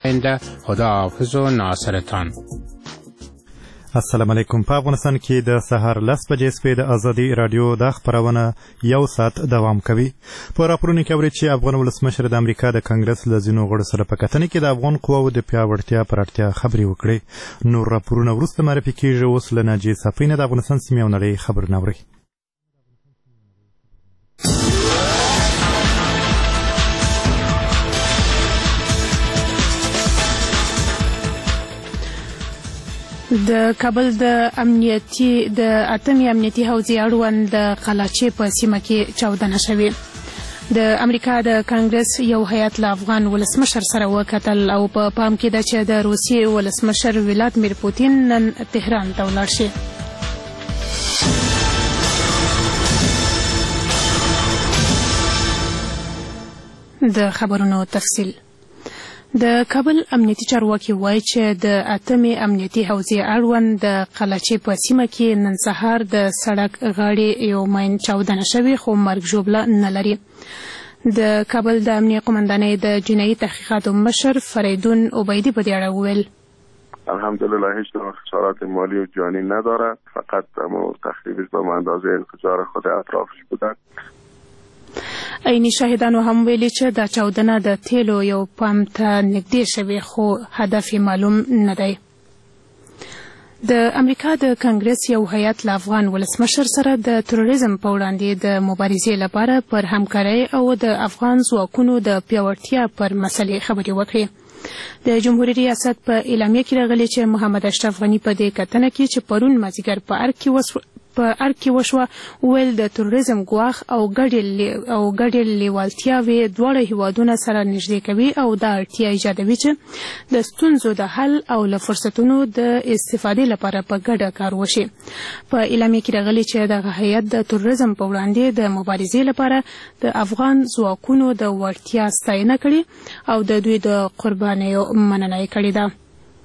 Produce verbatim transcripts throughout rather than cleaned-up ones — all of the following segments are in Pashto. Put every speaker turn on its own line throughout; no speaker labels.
آینده خداحافظ و ناصرتان.
السلام علیکم. په افغانستان کې د سهار لس بجې سپې د ازادي راډیو د خپرونه یو ساعت دوام کوي. په راپورونو کې اوري چې افغان ولسمشر د امریکا د کانګرس له ځینو غړو سره په کتنه کې د افغان قواو د پیاوړتیا پر اړتیا خبرې وکړې. نور راپورونه وروسته معرفي کېږي. اوس له ناجیې صافۍ نه د افغانستان سیمې او نړۍ خبرونه اورئ.
د کابل د امنیتي د اتمې امنیتي حوزې اړوند د قلاچې په سیمه کې چاودنه شوې. د امریکا د کانګرس یو هیات له افغان ولسمشر سره وکتل او په پا پام کې ده چې د روسیې ولسمشر ولادیمیر پوتین نن تهران ته ولاړ شي. د خبرونو تفصیل. د کابل امنیتي چارواکي وایي چې د اتمې امنیتي حوزې اړوند د قلاچې په سیمه کې نن سهار د سړک غاړې یو ماین چاودنه شوې خو مرګ ژوبله نه لري. د کابل د امنیه قمندانۍ د جنایي تحقیقاتو مشر فریدون عبیدی په دې اړه وویل:
الحمدلله هیچ نوع خسارات مالی و جانی نداره، فقط تخریبش به اندازه انفجار خود اطرافش بوده.
عیني شاهدانو هم ویلي چې دا چاودنه د تیلو یو پمپ ته نږدې شوې خو هدف معلوم نه دی. د امریکا د کانګرس یو هیات له افغان ولسمشر سره د تروریزم په وړاندې د مبارزې لپاره پر همکارۍ او د افغان ځواکونو د پیاوړتیا پر مسلې خبرې وکړې. د جمهوریت ریاست په اعلامیه کې راغلي چې محمد اشرف غني په دې کتنه کې چې پرون مازدیګر په ارګ کې وسو په ارګ کې وشوه ویل د تروریزم ګواښ او ګډې او ګډې لیوالتیاوې دواړه هیوادونه سره نږدې کوي او دا اړتیا ایجادوي چې د ستونزو د حل او له فرصتونو د استفادې لپاره په ګډه کار وشي. په اعلامیه کې راغلي چې دغه هیات د تروریزم په وړاندې د مبارزې لپاره د افغان ځواکونو د وړتیا ستاینه کړې او د دوی د قربانیو مننه یې کړې ده.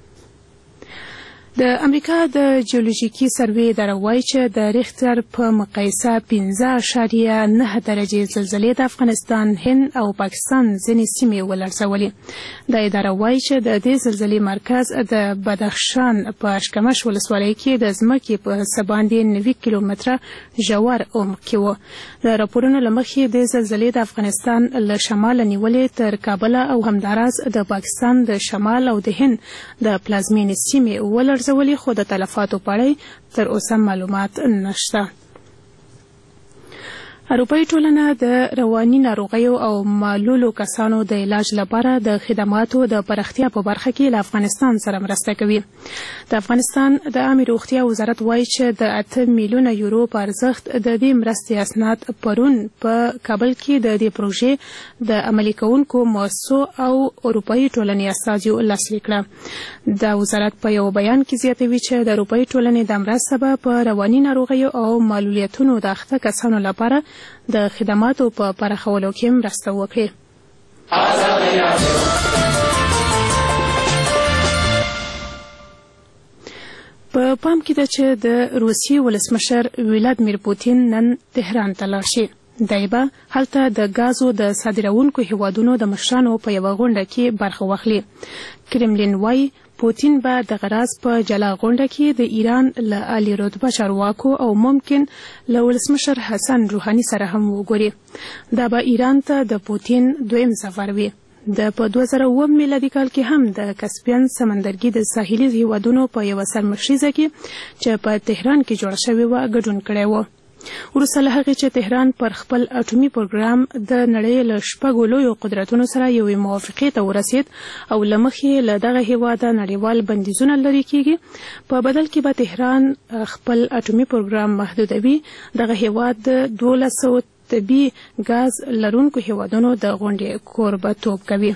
د امریکا د جیولوژیکي سروې اداره وایي چې د ریختر په مقایسه پنځه اعشاریه نهه درجې زلزلې د افغانستان، هند او پاکستان ځینې سیمې ولړزولې. دا اداره وایي چې د دې زلزلې مرکز د بدخشان په اشکمش ولسوالۍ کې د ځمکې په سر باندې نوي کیلومتره ژور عمق کې و. د راپورونو له مخې د زلزلې د افغانستان له شماله نیولې تر کابل او همداراز د پاکستان د شمال او د هند د پلازمینې سیمې ولړزولې ولې خو د تلفاتو په اړه تر اوسه معلومات نشته. اروپایي ټولنه د رواني ناروغیو او معلولو کسانو د علاج لپاره د خدماتو د پراختیا په برخه کې له افغانستان سره مرسته کوي. د افغانستان د عامه روغتیا وزارت وایي چې د اته میلیونه یورو په ارزښت د دې مرستې اسناد پرون په کابل کې د دې پروژې د عملي کوونکو مؤسسو او اروپایي ټولنې استازیو لاسلیک کړه. د وزارت په یو بیان کې زیاتوي چې د اروپایي ټولنې د مرسته به په رواني ناروغیو او معلولیتونو د اخته کسانو لپاره د خدماتو په پراخولو کې مرسته وکړي. په پام کې ده چې د روسیې ولسمشر ولادیمیر پوتین نن تهران ته لاړ شي. دی به هلته د ګازو د صادروونکو هیوادونو د مشرانو په یوه غونډه کې برخه واخلي. کرملین وایي پوتین به دغه راز په جلا غونډه کې د ایران له عالي رتبه چارواکو او ممکن له ولسمشر حسن روحاني سره هم وګوري. دا به ایران ته د پوتین دویم سفر وي. د په دوه زره اووه میلادي کال کې هم د کسپین سمندرګي د ساحلي هیوادونو په یوه سرمشریزه کې چې په تهران کې جوړه شوې وه ګډون کړی و. وروسته له هغې چې تهران پر خپل اټومي پروګرام د نړۍ له شپږو لویو قدرتونو سره یوې موافقې ته ورسید او له مخې له دغه هیواده نړیوال بندیزونه لرې کیږي، په بدل کې به تهران خپل اټومي پروګرام محدودوي. دغه هیواد د دولس سوه طبي ګاز لرونکو هیوادونو د غونډې کوربهتوب کوي.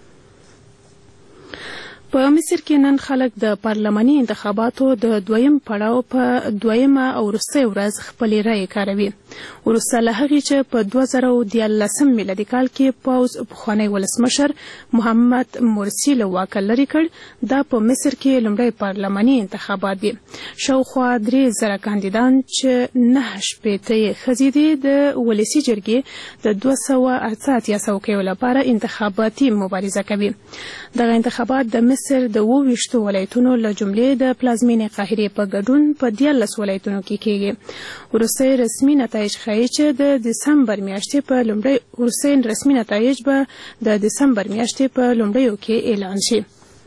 په مصر کې نن خلک د پارلماني انتخاباتو د دویم پړاو په دویمه او وروستۍ ورځ خپلې رایې کاروي. وروسته له هغې چې په دوه زره دیارلسم میلادي کال کې پوځ پخوانی ولسمشر محمد مرسي له واکه لرې کړ. دا په مصر کې لومړی پارلماني انتخابات دي. شاوخوا درې زره کاندیدان چې نهه شپېته یې ښځې دي د ولسي جرګې د دوه سوه اته اتیا څوکیو لپاره انتخاباتي مبارزه کوي. دغه انتخابات د مصر د اووه ویشتو ولایتونو له جملې د پلازمینې قاهرې په ګډون په دیارلس ولایتونو کې کېږي. وروستی رسمي نتایج ښایي چې د دسمبر میاشتې په لومړۍ وروستی رسمي نتایج به د دسمبر میاشتې په لومړیو کې اعلان شي.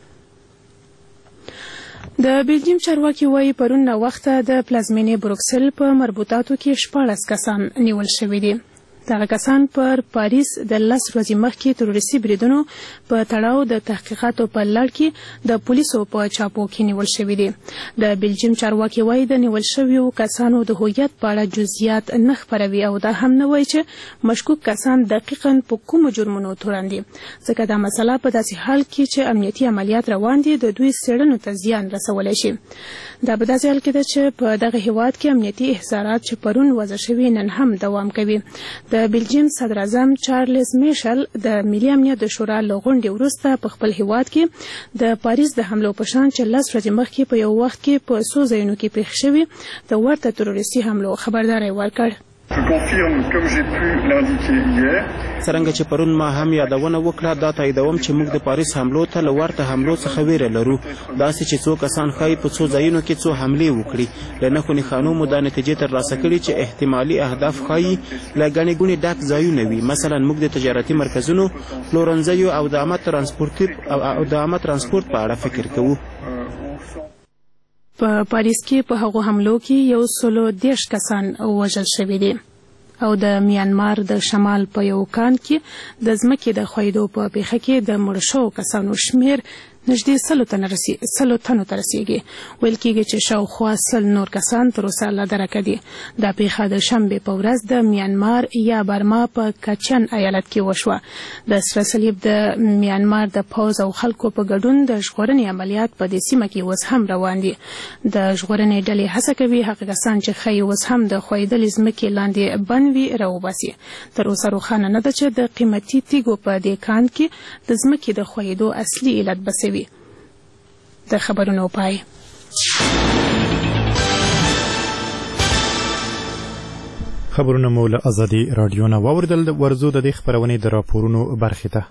د بلجیم چارواکي وایي پرون ناوخته د پلازمینې بروکسل په مربوطاتو کې شپاړس کسان نیول شوي دي. دغه کسان پر پاریس د لس ورځې مخکې تروریستي بریدونو په تړاو د تحقیقاتو په لړ کې د پولیسو په چاپو کې نیول شوي دي. د بلجیم چارواکي وایي د نیول شویو کسانو د هویت په اړه جزئیات نه خپروي او دا هم نه وایي چې مشکوک کسان دقیقاً په کومو جرمونو تورن دي، ځکه دا مسله په داسې حال کې چې امنیتي عملیات روان دي د دوی څېړنو ته زیان رسولی شي. دا په داسې حال کې ده چې په دغه هیواد کې امنیتي احصارات چې پرون وضع شوي نن هم دوام کوي. د بلجیم صدر اعظم چارلز میشل د ملي امنیت د شورا له غونډې وروسته په خپل هیواد کې د پاریس د حملو په شان چې لس ورځې مخکې په یو وخت کې په څو ځایونو کې پېښ شوي د ورته تروریستي حملو خبرداری ورکړ.
څرنګه چې پرون ما هم یادونه وکړه، دا تاییدوم چې موږ د پاریس حملو ته له ورته حملو څخه ویره لرو. داسې چې څو کسان ښایي په څو ځایونو کې څو حملې وکړي. له نښو نښانو مو دا نتیجې ترلاسه کړي چې احتمالي اهداف ښایي له ګڼې ګوڼې ډک ځایونه وي. مثلا موږ د تجارتي مرکزونو، پلورنځیو او د عامه ترانسپورت په اړه فکر کوو.
په پاریس کې په هغو حملو کې یو سلو دېرش کسان وژل شوي دي او د میانمار د شمال په یو کان کې د ځمکې د ښویېدو په پیښه کې د مړه شوو کسانو شمېر نږدې سلو تنو ته رسیږي. ویل کېږي چې شاوخوا سل نور کسان تر اوسه له درکه دي. دا پیښه د شنبې په ورځ د میانمار یا برما په کچن ایالت کې وشوه. د سره صلیب د میانمار د پوځ او خلکو په ګډون د ژغورنې عملیات په دې سیمه کې اوس هم روان دي. د ژغورنې ډلې هڅه کوي هغه کسان چې ښایي اوس هم د ښویېدلې ځمکې لاندې بند وي راوباسي. تر اوسه روښانه نه ده چې د قیمتي تیږو په دې کان کې د ځمکې د ښویېدو اصلي علت به څه وي. د خبرونو پای.
خبرونه مو له ازادي راډیو نه واوریدل. ورځو د دې خبرونې د راپورونو برخې ته.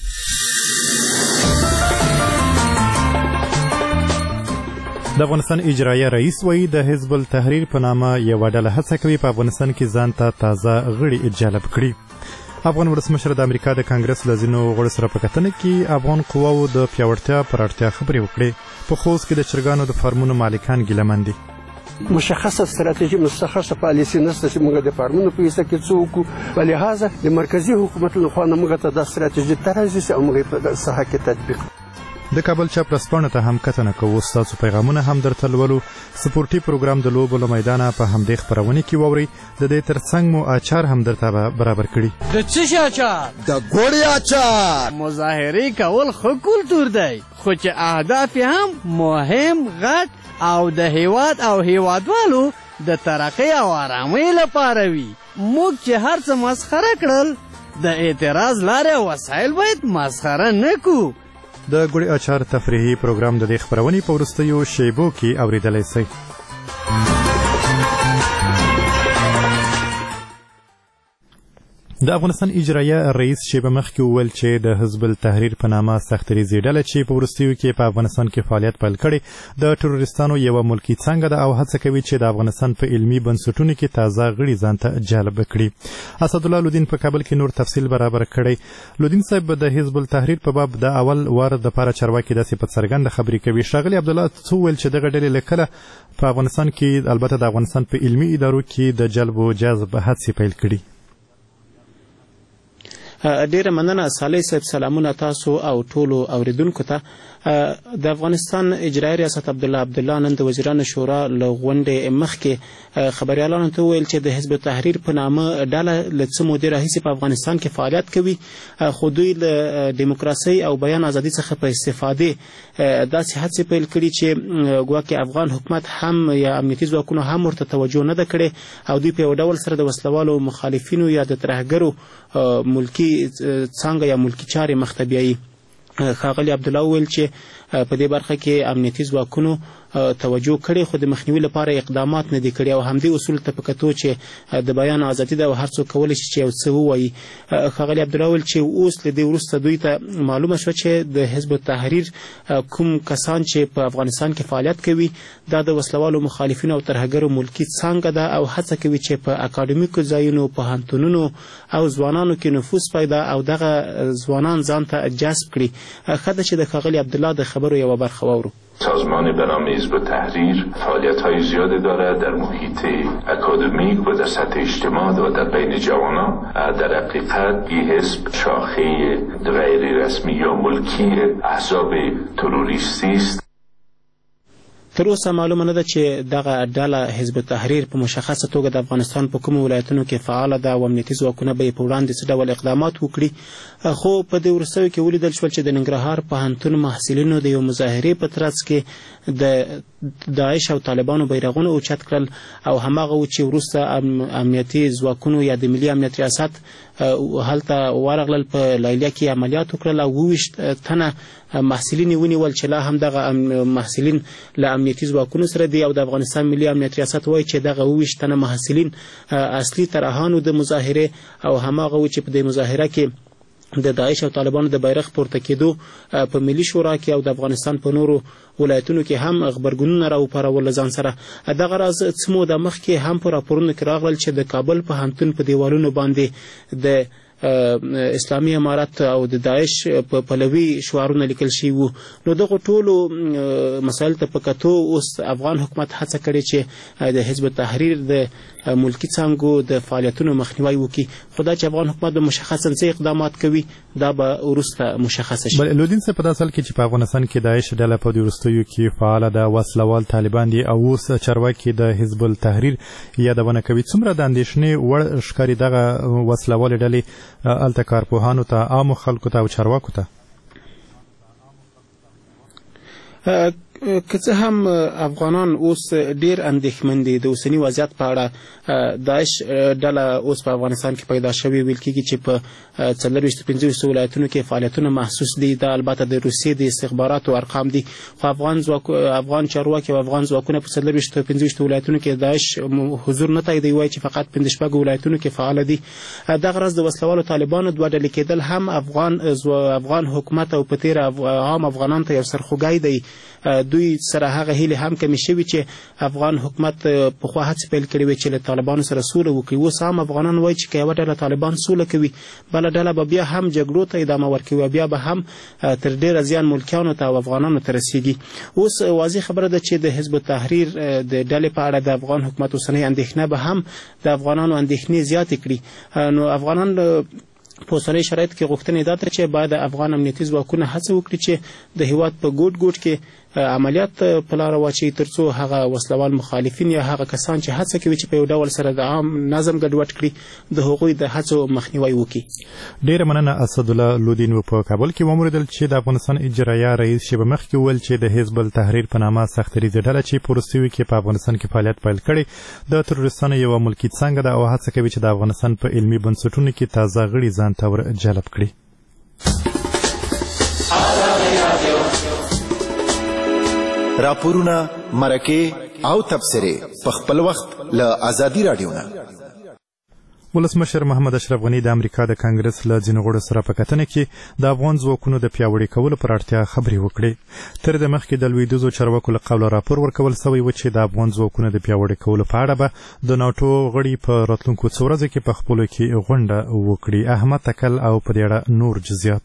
د افغانستان اجرایه رئیس وایي د حزب التحریر په نامه یوه ډله هڅه کوي په افغانستان کې ځان ته تازه غړي جلب کړي. افغان ولسمشر د امریکا د کانګرس له ځینو غړو سره په کتنه کې افغان قواو د پیاوړتیا پر اړتیا خبرې وکړې. په خوست کې د چرګانو د فارمونو مالکان ګیلمن دي.
مشخصه استراتیژي مشخصه پالیسي نشته چې موږ د فارمونو په حصه کې څه وکړو، په لحاظه د مرکزي حکومت لخوا نه موږ ته دا استراتیژي طرحه شي او موږ په ساحه کې تطبیق.
د کابل چاپ رسپانه ته هم کتنه کوو. ستاسو پیغامونه هم درته لولو. سپورټي پروګرام د لوبو له میدانه په همدې خپرونې کې واورئ. د دې ترڅنګ مو اچار هم درته برابر کړي.
د څه شي اچار؟ د ګوړې اچار. مظاهرې کول ښه کلتور دی، خو چې اهداف هم مهم، غټ او د هیواد او هیوادوالو د ترقۍ او آرامۍ لپاره وي. موږ چې هر څه مسخره کړل، د اعتراض لارې او وسایل باید مسخره نه کړو.
د ګوړې اچار تفریحي پروګرام د دې خپرونې په وروستیو شیبو کې اورېدلی شئ. د افغانستان اجرایه رئیس شیبه مخکې وویل چې د حزب التحریر په نامه سختریزي ډله چې په وروستیو کې په افغانستان کې فعالیت پیل کړی د ټروریستانو یوه ملکي څانګه ده او هڅه کوي چې د افغانستان په علمي بنسټونو کې تازه غړي ځان ته جلب کړي. اسدالله لودین په کابل کې نور تفصیل برابر کړی. لودین صاحب د حزب التحریر په باب د اول وار دپاره چارواکي داسې په څرګنده خبرې کوي. ښاغلي عبدالله څه وویل چې دغه ډلې له کله په افغانستان کې، البته د افغانستان په علمي ادارو کې د جلب و جذب هڅې پیل کړي؟
ډیره مننه صالح صاحب. سلامونه تاسو او ټولو اوریدونکو ته. د افغانستان اجرایي ریاست عبدالله عبدالله نن د وزیرانو شورا له غونډې مخکې خبریالانو ته وویل چې د حزب تحریر په نامه ډله له څه مودې راهیسې په افغانستان کې فعالیت کوي، خو دوی له دیموکراسۍ او بیان ازادي څخه په استفادې داسې هڅې پیل کړي چې ګواکې افغان حکومت هم یا امنیتي ځواکونو هم ورته توجه نه ده کړې او دوی په یو ډول سره د وسلوالو مخالفینو یا د ترهګرو ملکي څانګه یا ملکي چارې مخته بیایي. ښاغلي عبدالله وویل چې په دې برخه کې امنیتي ځواکونو توجه کړي خو د مخنیوي لپاره اقدامات نه دي کړي او همدې اصول ته په کتو چې د بیان ازادي ده او هر څوک کولی شي چې یو څه ووایي. ښاغلي عبدالله وویل چې اوس له دې وروسته دوی ته معلومه شوه چې د حزب التحریر کوم کسان چې په افغانستان کې فعالیت کوي دا د وسلوالو مخالفینو او ترهګرو ملکي څانګه ده او هڅه کوي چې په اکاډمیکو ځایونو، پوهنتونونو او ځوانانو کې نفوذ پیدا او دغه ځوانان ځان ته جذب کړي. ښه ده چې د ښاغلي عبدالله د خبرو یوه برخه واورو.
سازمان به نام حزب تحریر فعالیت‌های زیادی دارد در محیط اکادمیک و در سطح اجتماع و در بین جوانان. در حقیقت این حزب شاخه غیر رسمی یا ملکی احزاب تروریستی است.
تر اوسه معلومه نه ده چې دغه ډله حزب تحریر په مشخصه توګه د افغانستان په کومو ولایتونو کې فعاله ده او امنیتي ځواکونه به یې په وړاندې څه ډول اقدامات وکړي. خو په دې وروستیو کې ولیدل شول چې د ننګرهار پوهنتون محصلینو د یو مظاهرې په ترڅ کې د داعش او طالبانو بیرغونه اوچت کړل او هماغه و چې وروسته امنیتي ځواکونو یا د ملي امنیت ریاست هلته ورغلل، په لیلیه کې عملیات وکړل او اوویشت تنه محصلین ونیول چې لا هم دغه محصلین له امنیتي ځواکونو سره دي او د افغانستان ملي امنیت ریاست وایي چې دغه اوویشت تنه محصلین اصلي طرحانو د مظاهرې او هماغه و چې په دې مظاهره کې د داعش او طالبانو د بیرغ پورته کېدو په ملي شورا کې او د افغانستان په نورو ولایتونو کې هم غبرګونونه راوپارول له ځان سره. دغه راز څه موده مخکې هم په راپورونو کې راغلل چې د کابل پوهنتون په دیوالونو باندې د اسلامي امارت او د داعش په پلوي شعارونه لیکل شوي وو. نو دغه ټولو مسایل ته په کتو اوس افغان حکومت هڅه کړې چې د حزب تحریر د ملکي څانګو د فعالیتونو مخنیوی وکړي، خو دا چې افغان حکومت به مشخصا څه اقدامات کوي دا به وروسته مشخصه شي.
لودین صاحب، په داسې حال کې چې په افغانستان کې داعش ډله په دې وروستیو کې فعاله ده، وسلوال طالبان دي او اوس چارواکي د حزب التحریر یادونه کوي، څومره د اندېښنې وړ ښکاري دغه وسلوالې ډلې هلته کارپوهانو ته، عامو خلکو ته او چارواکو ته؟
که څه هم افغانان اوس ډیر اندېښمن دي د اوسني وضعیت په اړه. داعش ډله اوس په افغانستان کې پیدا شوې، ویل کېږي چې په څلرویشتو پنځه ویشتو ولایتونو کې فعالیتونه محسوس دي. دا البته د روسیې د استخباراتو ارقام دي، خو افغان ځواک افغان چارواکي او افغان ځواکونه په څلرویشتو پنځه ویشتو ولایتونو کې داعش حضور نه تاییدوي، وایي چې فقط پنځه شپږو ولایتونو کې فعاله دي. دغه راز د وسلوالو طالبانو دوه ډلې کېدل هم افغان افغان حکومت او په تېره عام افغانانو ته یو سرخوږی دی. دوی سره هغه هیلې هم کمې شوي چې افغان حکومت پخوا هڅې پیل کړې وې چې له طالبانو سره سوله وکړي. اوس هم افغانان وایي چې که یوه ډله طالبان سوله کوي، بله ډله به بیا هم جګړو ته ادامه ورکوي او بیا به هم تر ډېره زیان ملکیانو ته او افغانانو ته رسیږي. اوس واضح خبره ده چې د حزب التحریر د ډلې په اړه د افغان حکومت اوسنۍ اندېښنه به هم د افغانانو اندېښنې زیاتې کړي. نو افغانان په اوسنۍ شرایط کې غوښتنې دا ده چې باید افغان امنیتي ځواکونه هڅه وکړي چې د هېواد په ګوټ ګوټ کې عملیات په لاره واچوي تر څو هغه وسلوال مخالفین یا هغه کسان چې هڅه کوي چې په یو ډول سره د عام نظم ګډوډ کړي د هغوی د هڅو مخنیوی وکړي. ډېره
مننه. اسدالله لودین په کابل کې وموریدل چې د افغانستان اجرایه رئیس شیبه مخکې وویل چې د حزب التحریر په نامه سختدریځه ډله چې په وروستیو کې په افغانستان کې فعالیت پیل کړی د تروریستانو یوه ملکي څانګه ده او هڅه کوي چې د افغانستان په علمي بنسټونو کې تازه غړي ځان ته ور جلب کړي.
راپورونه، مرکې او تبصرې په خپل وخت له ازادي رادیو نه.
ولسمشر محمد اشرف غني د امریکا د کانګرس له ځینو غړو سره په کتنه کې د افغان ځواکونو د پیاوړي کولو پر اړتیا خبرې وکړې. تر د مخکې د لویدیځو چارواکو له قوله راپور ورکول سوی و چې د افغان ځواکونو د پیاوړي کولو په اړه به د ناټو غړي په راتلونکو څو ورځو کې په خپلو کې غونډه وکړي. احمد تکل او په دې اړه نور جزئیات.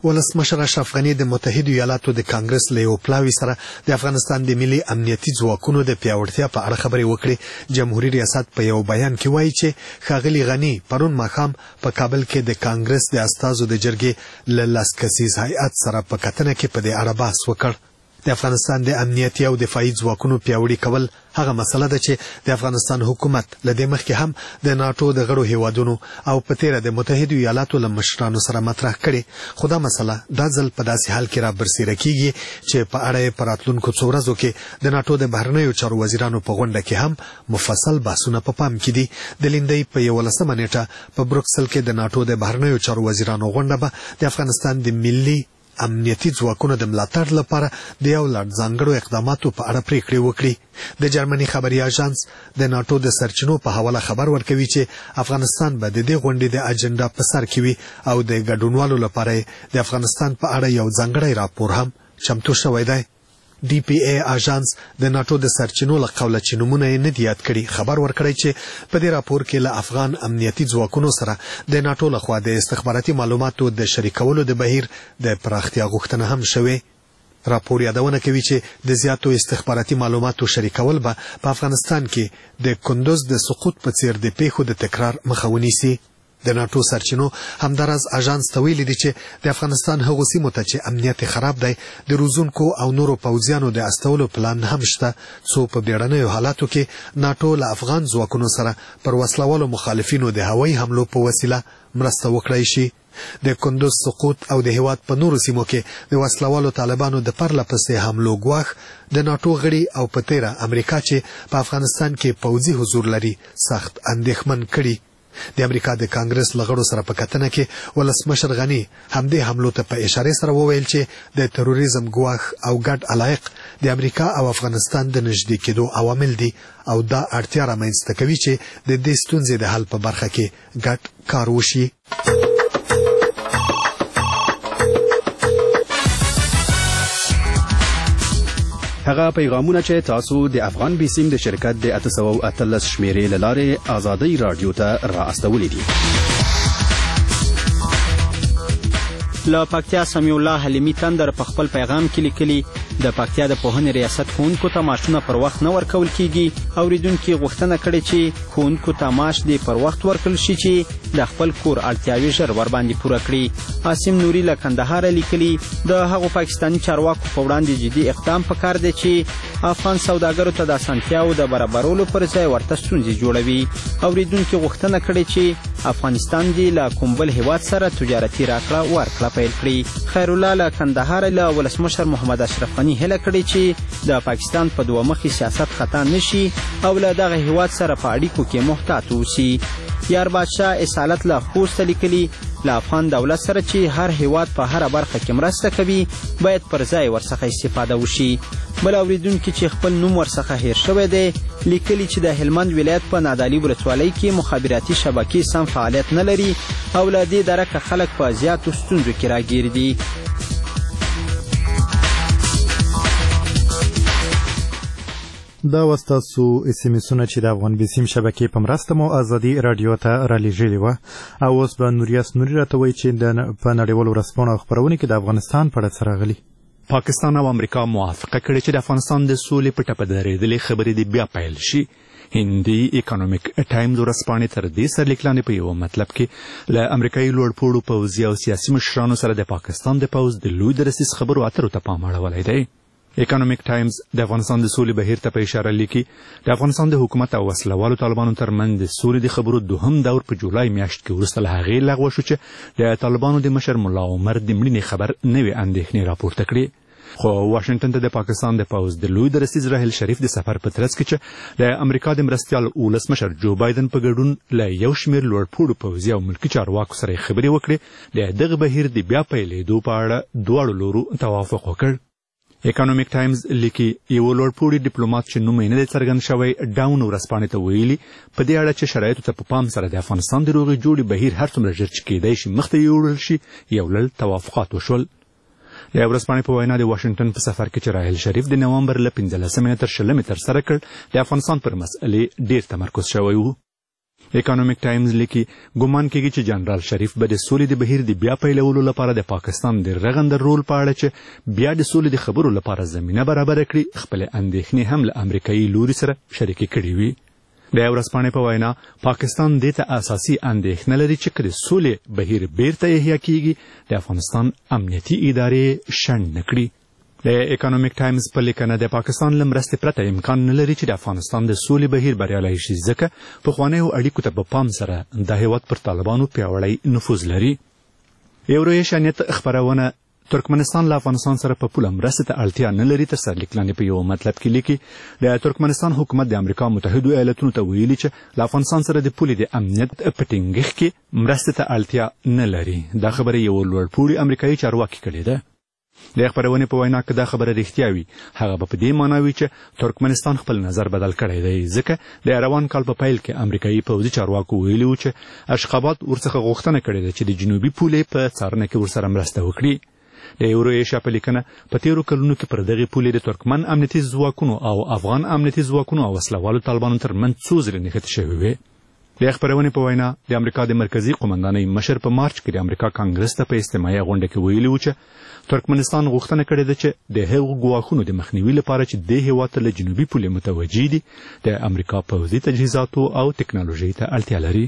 ولسمشر اشرف غني د متحده ایالاتو د کانګرس له یو پلاوي سره د افغانستان د ملي امنیتي ځواکونو د پیاوړتیا په اړه خبرې وکړې. جمهوریت ریاست په یو بیان کې وایي چې ښاغلي غني پرون ماښام په کابل کې د کانګرس د استازو د جرګې له لس کسیز هیئت سره په کتنه کې په دې اړه بحث وکړ. د افغانستان د امنیتي او دفاعي ځواکونو پیاوړي کول هغه مسله ده چې د افغانستان حکومت له دې مخکې هم د ناتو د غړو هیوادونو او په تیره د متحده ایالاتو له مشرانو سره مطرح کړي، خو دا مسله دا ځل په داسې حال کې را برسېره کیږي چې په اړه یې په راتلونکو څو ورځو کې د ناتو د بهرنیو چارو وزیرانو په غونډه کې هم مفصل بحثونه په پام کې دي. د لیندۍ په یولسمه نیټه په بروکسل کې د ناتو د بهرنیو چارو وزیرانو غونډه به د افغانستان د ملي امنیتي ځواکونو د ملاتړ لپاره د یو لړ ځانګړو اقداماتو په اړه پریکړې وکړي. د جرمني خبري اژانس د ناتو د سرچینو په حواله خبر ورکوي چې افغانستان به د دې غونډې د اجنډا په سر کې وي او د ګډونوالو لپاره د افغانستان په اړه یو ځانګړی راپور هم چمتو شوی دی. ډي پی ای اژانس د ناتو د سرچینو له قوله چې نمونه یې نه دي یاد کړي خبر ورکړی چې په دې راپور کې له افغان امنیتي ځواکونو سره د ناتو لخوا د استخباراتي معلوماتو د شریکولو د بهیر د پراختیا غوښتنه هم شوې. راپور یادونه کوي چې د زیاتو استخباراتي معلوماتو شریکول به په افغانستان کې د کندوز د سقوط په څیر د پیښو د تکرار مخه ونیسي. د ناتو سرچینو همداراز اژانس ته ویلي دي چې د افغانستان هغو سیمو ته چې امنیت خراب دی د روزونکو او نورو پوځیانو د استولو پلان هم شته، څو په بیړنیو حالاتو کې ناتو له افغان ځواکونو سره پر وسلوالو مخالفینو د هوایي حملو په وسیله مرسته وکړای شي. د کندوز سقوط او د هیواد په نورو سیمو کې د وسلوالو طالبانو د پرله پسې حملو ګواښ د ناتو غړي او په تیره امریکا چې په افغانستان کې پوځي حضور لري سخت اندېښمن کړي. د امریکا د کانګرس لغړو سره په کتنه کې ولسمشر غني همدې حملو ته په اشاره سره وویل چې د تروریزم ګواښ او ګډ علایق د امریکا او افغانستان د نږدې کېدو عوامل دي او دا اړتیا رامنځته کوي چې د دې ستونزې د حل په برخه کې ګډ کار وشي.
هغه پیغامونه چې تاسو د افغان بیسیم د شرکت د اته سوه اتلس شمیرې له لارې آزادۍ رادیو ته را استولی دي.
له پکتیا سمیع الله حلیمي تندر په خپل پیغام کې لیکلي د پکتیا د پوهنې ریاست ښوونکو ته معاشونه پر وخت نه ورکول کیږي. اوریدونکي غوښتنه کړې چې ښوونکو ته معاش دې پر وخت ورکړل شي چې د خپل کور اړتیاوې ژر ورباندې پوره کړي. عاصم نوري له کندهاره لیکلي د هغو پاکستاني چارواکو په وړاندې جدي اقدام پکار دی چې افغان سوداګرو ته د اسانتیاو د برابرولو پر ځای ورته ستونزې جوړوي. اوریدونکي غوښتنه کړې چې افغانستان دې له کوم بل هیواد سره تجارتي راکړه ورکړه پیل کړي. خیرالله له کندهاره له ولسمشر محمد اشرف غني هیله کړې چې د پاکستان په دوه مخي سیاست خطا نشي او له دغه هیواد سره په اړیکو کې محتاط اوسي. یار بادشاه اصالت له خوست لیکلي له افغان دولت سره چې هر هیواد په هره برخه کې مرسته کوي باید پر ځای ورڅخه استفاده وشي. بل اوریدونکي چې خپل نوم ورڅخه هیر شوی دی لیکلي چې د هلمند ولایت په نادعلي ولسوالۍ کې مخابراتي شبکې سم فعالیت نه لري او له دې درکه خلک په زیاتو ستونزو کې راګیر دي.
دا وستاسو اسمسونه چې د افغان بیسیم شبکې په مرسته مو ازادي رادیو ته را لېږلې وه او اوس به نوریاس نوري راته وایي چې په نړیوالو ورځپاڼو او خپرونې کې د افغانستان په اړه څه راغلي.
پاکستان او امریکا موافقه کړې چې د افغانستان د سولې په ټپه درېدلې خبرې دې بیا پیل شي. هندي اکانومیک ټایمز ورځپاڼې تر دې سرلیک لاندې په یوه مطلب کې له امریکایي لوړپوړو پوځي او سیاسي مشرانو سره د پاکستان د پوځ د لوی درسیز خبرو اترو ته پام اړولی دی. اکانومیک ټایمز د افغانستان د سولې بهیر ته په اشاره لیکي د افغانستان د حکومت او وسلوالو طالبانو ترمنځ د سولې د خبرو دوهم دور په جولای میاشت کې وروسته له هغې لغوه شو چې د طالبانو د مشر ملا عمر د مړینې خبر نوې اندېښنې راپورته کړې. خو واشنگټن ته د پاکستان د پوځ د لوی درسیز راحیل شریف د سفر په ترڅ کې چې د امریکا د مرستیال ولسمشر جو بایدن په ګډون له یو شمېر لوړپوړو پوځي او ملکي چارواکو سره خبرې وکړې د دغه بهیر د بیا پیلېدو په اړه دواړو لورو توافق وکړ. اکانومیک ټایمز لیکي یو لوړپوړي ډیپلومات چې نوم یې نه دی څرګند شوی ډاون ورځپاڼې ته ویلي په دې اړه چې شرایطو ته په پام سره د افغانستان د روغې جوړې بهیر هر څومره ژر چې کیدای شي مخته یوړل شي یو لړ توافقات وشول. د ورځپاڼې په وینا د واشنګټن په سفر کې چې راحیل شریف د نوامبر له پنځلسمې تر شلمې ترسره کړ د افغانستان پر مسئلې ډیر تمرکز شوی و. اکونومیک ټایمز لیکي ګومان کېږي چې جنرال شریف به د سولې د بهیر د بیا پیلولو لپاره د پاکستان د رغنده رول په اړه چې بیا د سولې د خبرو لپاره زمینه برابره کړي خپل اندېښنې هم له امریکایي لوري سره شریکې کړې وي. د ورځپاڼې په وینا پاکستان دې ته اساسي اندېښنه لري چې که د سولې بهیر بیرته احیا کېږي د افغانستان امنیتي ادارې شنډ نه کړي. د اکونومیک ټایمز په لیکنه د پاکستان له مرستې پرته امکان نه لري چې د افغانستان د سولې بهیر بریالی شي ځکه پخوانیو اړیکو ته په پام سره د هېواد پر طالبانو پیاوړی نفوذ لري. یورویشیا نیټ خپرونه ترکمنستان له افغانستان سره په پوله مرستې ته اړتیا نه لري تر سرلیک لاندې په یو مطلب کې لیکي د ترکمنستان حکومت د امریکا متحدو ایالتونو ته ویلي چې له افغانستان سره د پولې د امنیت په ټینګښت کې مرستې ته اړتیا نه لري. دا خبره یو لوړپوړي امریکایي چارواکي کړې ده. د خبرونې په وینا که دا خبره رښتیا وي هغه به په دې معنا وي چې ترکمنستان خپل نظر بدل کړی دی ځکه د روان کال په پیل کې امریکایي پوځي چارواکو ویلي وو چې اشخابات ورڅخه غوښتنه کړې ده چې د جنوبي پولې په څارنه کې ورسره مرسته وکړي. د یورویشیا په لیکنه په تیرو کلونو کې پر دغې پولې د ترکمن امنیتي ځواکونو او افغان امنیتي ځواکونو او وسلوالو طالبانو ترمنځ څو ځلې نښتې شوې وې. د خبرونې په وینا د امریکا د مرکزي قومندانۍ مشر په مارچ کې د امریکا کانګرس ته په استماعي غونډه کې ویلي وو چې ترکمنستان غوښتنه کړې ده چې د هغو ګواښونو د مخنیوي لپاره چې دې هېواد ته له جنوبي پولې متوجه دي د امریکا پوځي تجهیزاتو او تکنالوژۍ ته اړتیا لري.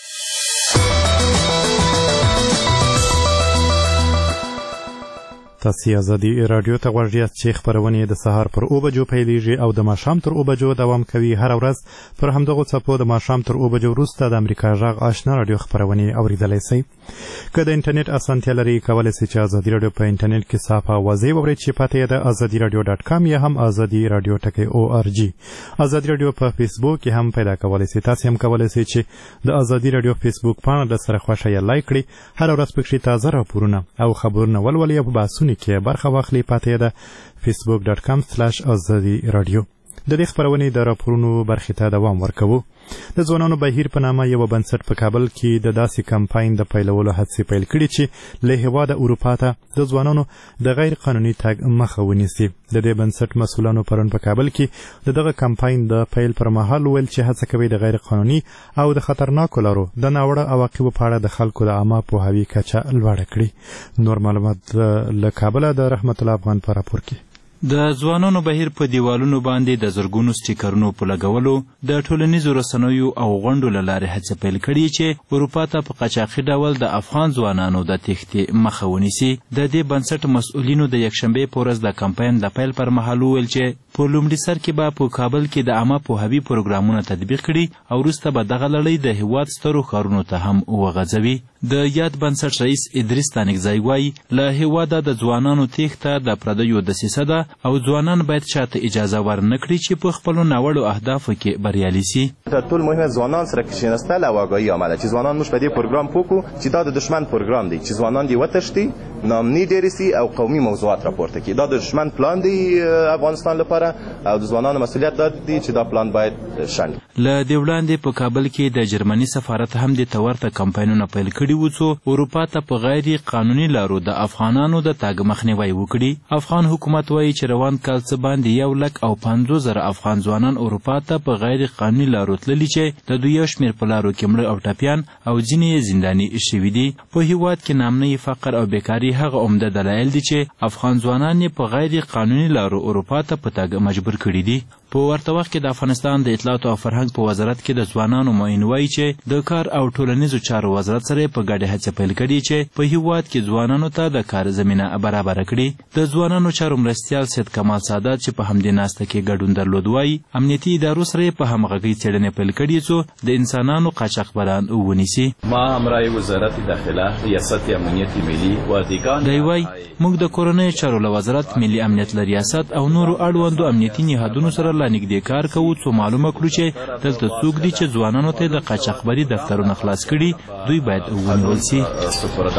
تاسې ازادي راډیو ته غوږ یاست چې خپرونې د سهار پر اوه بجو پیلیږي او د ماښام تر اوه بجو دوام کوي. هره ورځ پر همدغو څپو د ماښام تر اوه بجو وروسته د امریکا غږ آشنا راډیو خپرونې اورېدلی شئ. که د انټرنیټ اسانتیا لرئ کولی شئ چې ازادي راډیو په انټرنیټ کې صاف اوازې واورئ چې پته یې د ازادي راډیو ډاټ کام یا هم ازادي راډیو ټکی او آر جي. ازادي راډیو په فیسبوک کې هم پیدا کولی شئ. تاسې هم کولی شئ چې د ازادي راډیو فیسبوک پاڼه د سره خوښه یې لایک کړئ. هره ورځ پکښې تازه راپورونه او خبرونه ولولئ او په بحثونو کې برخه واخلي. پته یې د فیسبوک ډاټ کام سلاش ازادي راډیو. د دې خپرونې د راپورونو برخې ته دوام ورکوو. د ځوانانو بهیر په نامه یو بنسټ په کابل کې د داسې کمپاین د پیلولو هڅې پیل کړي چې له هېواده اروپا ته د ځوانانو د غیر قانوني تګ مخه ونیسي. د دې بنسټ مسؤلانو پرون په کابل کې د دغه کمپاین د پیل پر مهال ویل چې هڅه کوي د غیر قانوني او د خطرناکو لارو د ناوړه عواقبو په اړه د خلکو د عامه پوهاوي کچه لوړه کړي. نور معلومات له کابله د رحمت الله افغان په راپور کې.
د ځوانانو بهیر په دیوالونو باندې د زرګونو سټیکرونو په لګولو د ټولنیزو رسنیو او غونډو له لارې هڅه پیل کړې چې اروپا ته په قاچاقي ډول د افغان ځوانانو د تښتې مخه ونیسي. د دې بنسټ مسؤلینو د یکشنبې په ورځ د کمپاین د پیل پر مهال وویل چې په لومړي سر کې به په کابل کې د عامه پوهاوي پروګرامونه تطبیق کړي او وروسته به دغه لړۍ د هېواد سترو ښارونو ته هم وغځوي. د یاد بنسټ رئیس ادریس تانکزی وایي له هېواده د ځوانانو تېښته د پردیو دسیسه ده او ځوانان باید چاته اجازه ورنه کړي چې په خپلو ناوړو اهدافو کې بریالي سي.
تر ټولو مهمه ځوانان سره کښېنستل او آګاهي عمله چې ځوانان موږ په دې پروګرام پوه کړو چې دا د دشمن پروګرام دی چې ځوانان دې وتښتي نامني ډېرې سي او قومي موضوعات راپورته کړي. دا د دشمن پلان دی افغانستان لپاره او د ځوانانو مسؤلیت دا دی چې دا پلان باید شنډ.
له دې وړاندې په کابل کې د جرمني سفارت هم د تورته کمپاینونه پیل کړي وو څو اروپا ته په غیر قانوني لارو د افغانانو د تګ مخنیوی وکړي. افغان حکومت وایي چې روان کال څه باندې یو لک او پنځوس زره افغان ځوانان اروپا ته په غیر قانوني لارو تللي چې د دوی یو شمېر په لارو کې مړه او ټپیان او ځینې یې زنداني شوي دي. په هېواد کې نامنۍ فقر او بیکاري هغه عمده دلایل دي چې افغان ځوانان یې په غیر قانوني لارو اروپا ته په تګ مجبور کړي دي. په ورته وخت کې د افغانستان د اطلاعاتو او فرهنګ په وزارت کې د ځوانانو معین وایي چې د کار او ټولنیزو چارو وزارت سره په ګډه هڅه پیل کړې چې په هېواد کې ځوانانو ته د کار زمینه برابره کړي. د ځوانانو چارو مرستیال سید کمال سادات چې په همدې ناسته کې ګډون درلود وایي امنیتي ادارو سره په همغږۍ څېړنې پیل کړي څو د انسانانو قاچاقبران ونیسي.
ما همراه وزارت داخله ریاست امنیت ملی و دیگان
دی وایي موږ د کورنیو چارو له وزارت ملي امنیت له ریاست او نورو اړوندو امنیتي نهادونو سره لا نږدې کار کوو څو معلومه کړو چې دلته څوک دي چې ځوانانو ته د قاچاقبري دفترونه خلاص کړي دوی باید ونیول سي.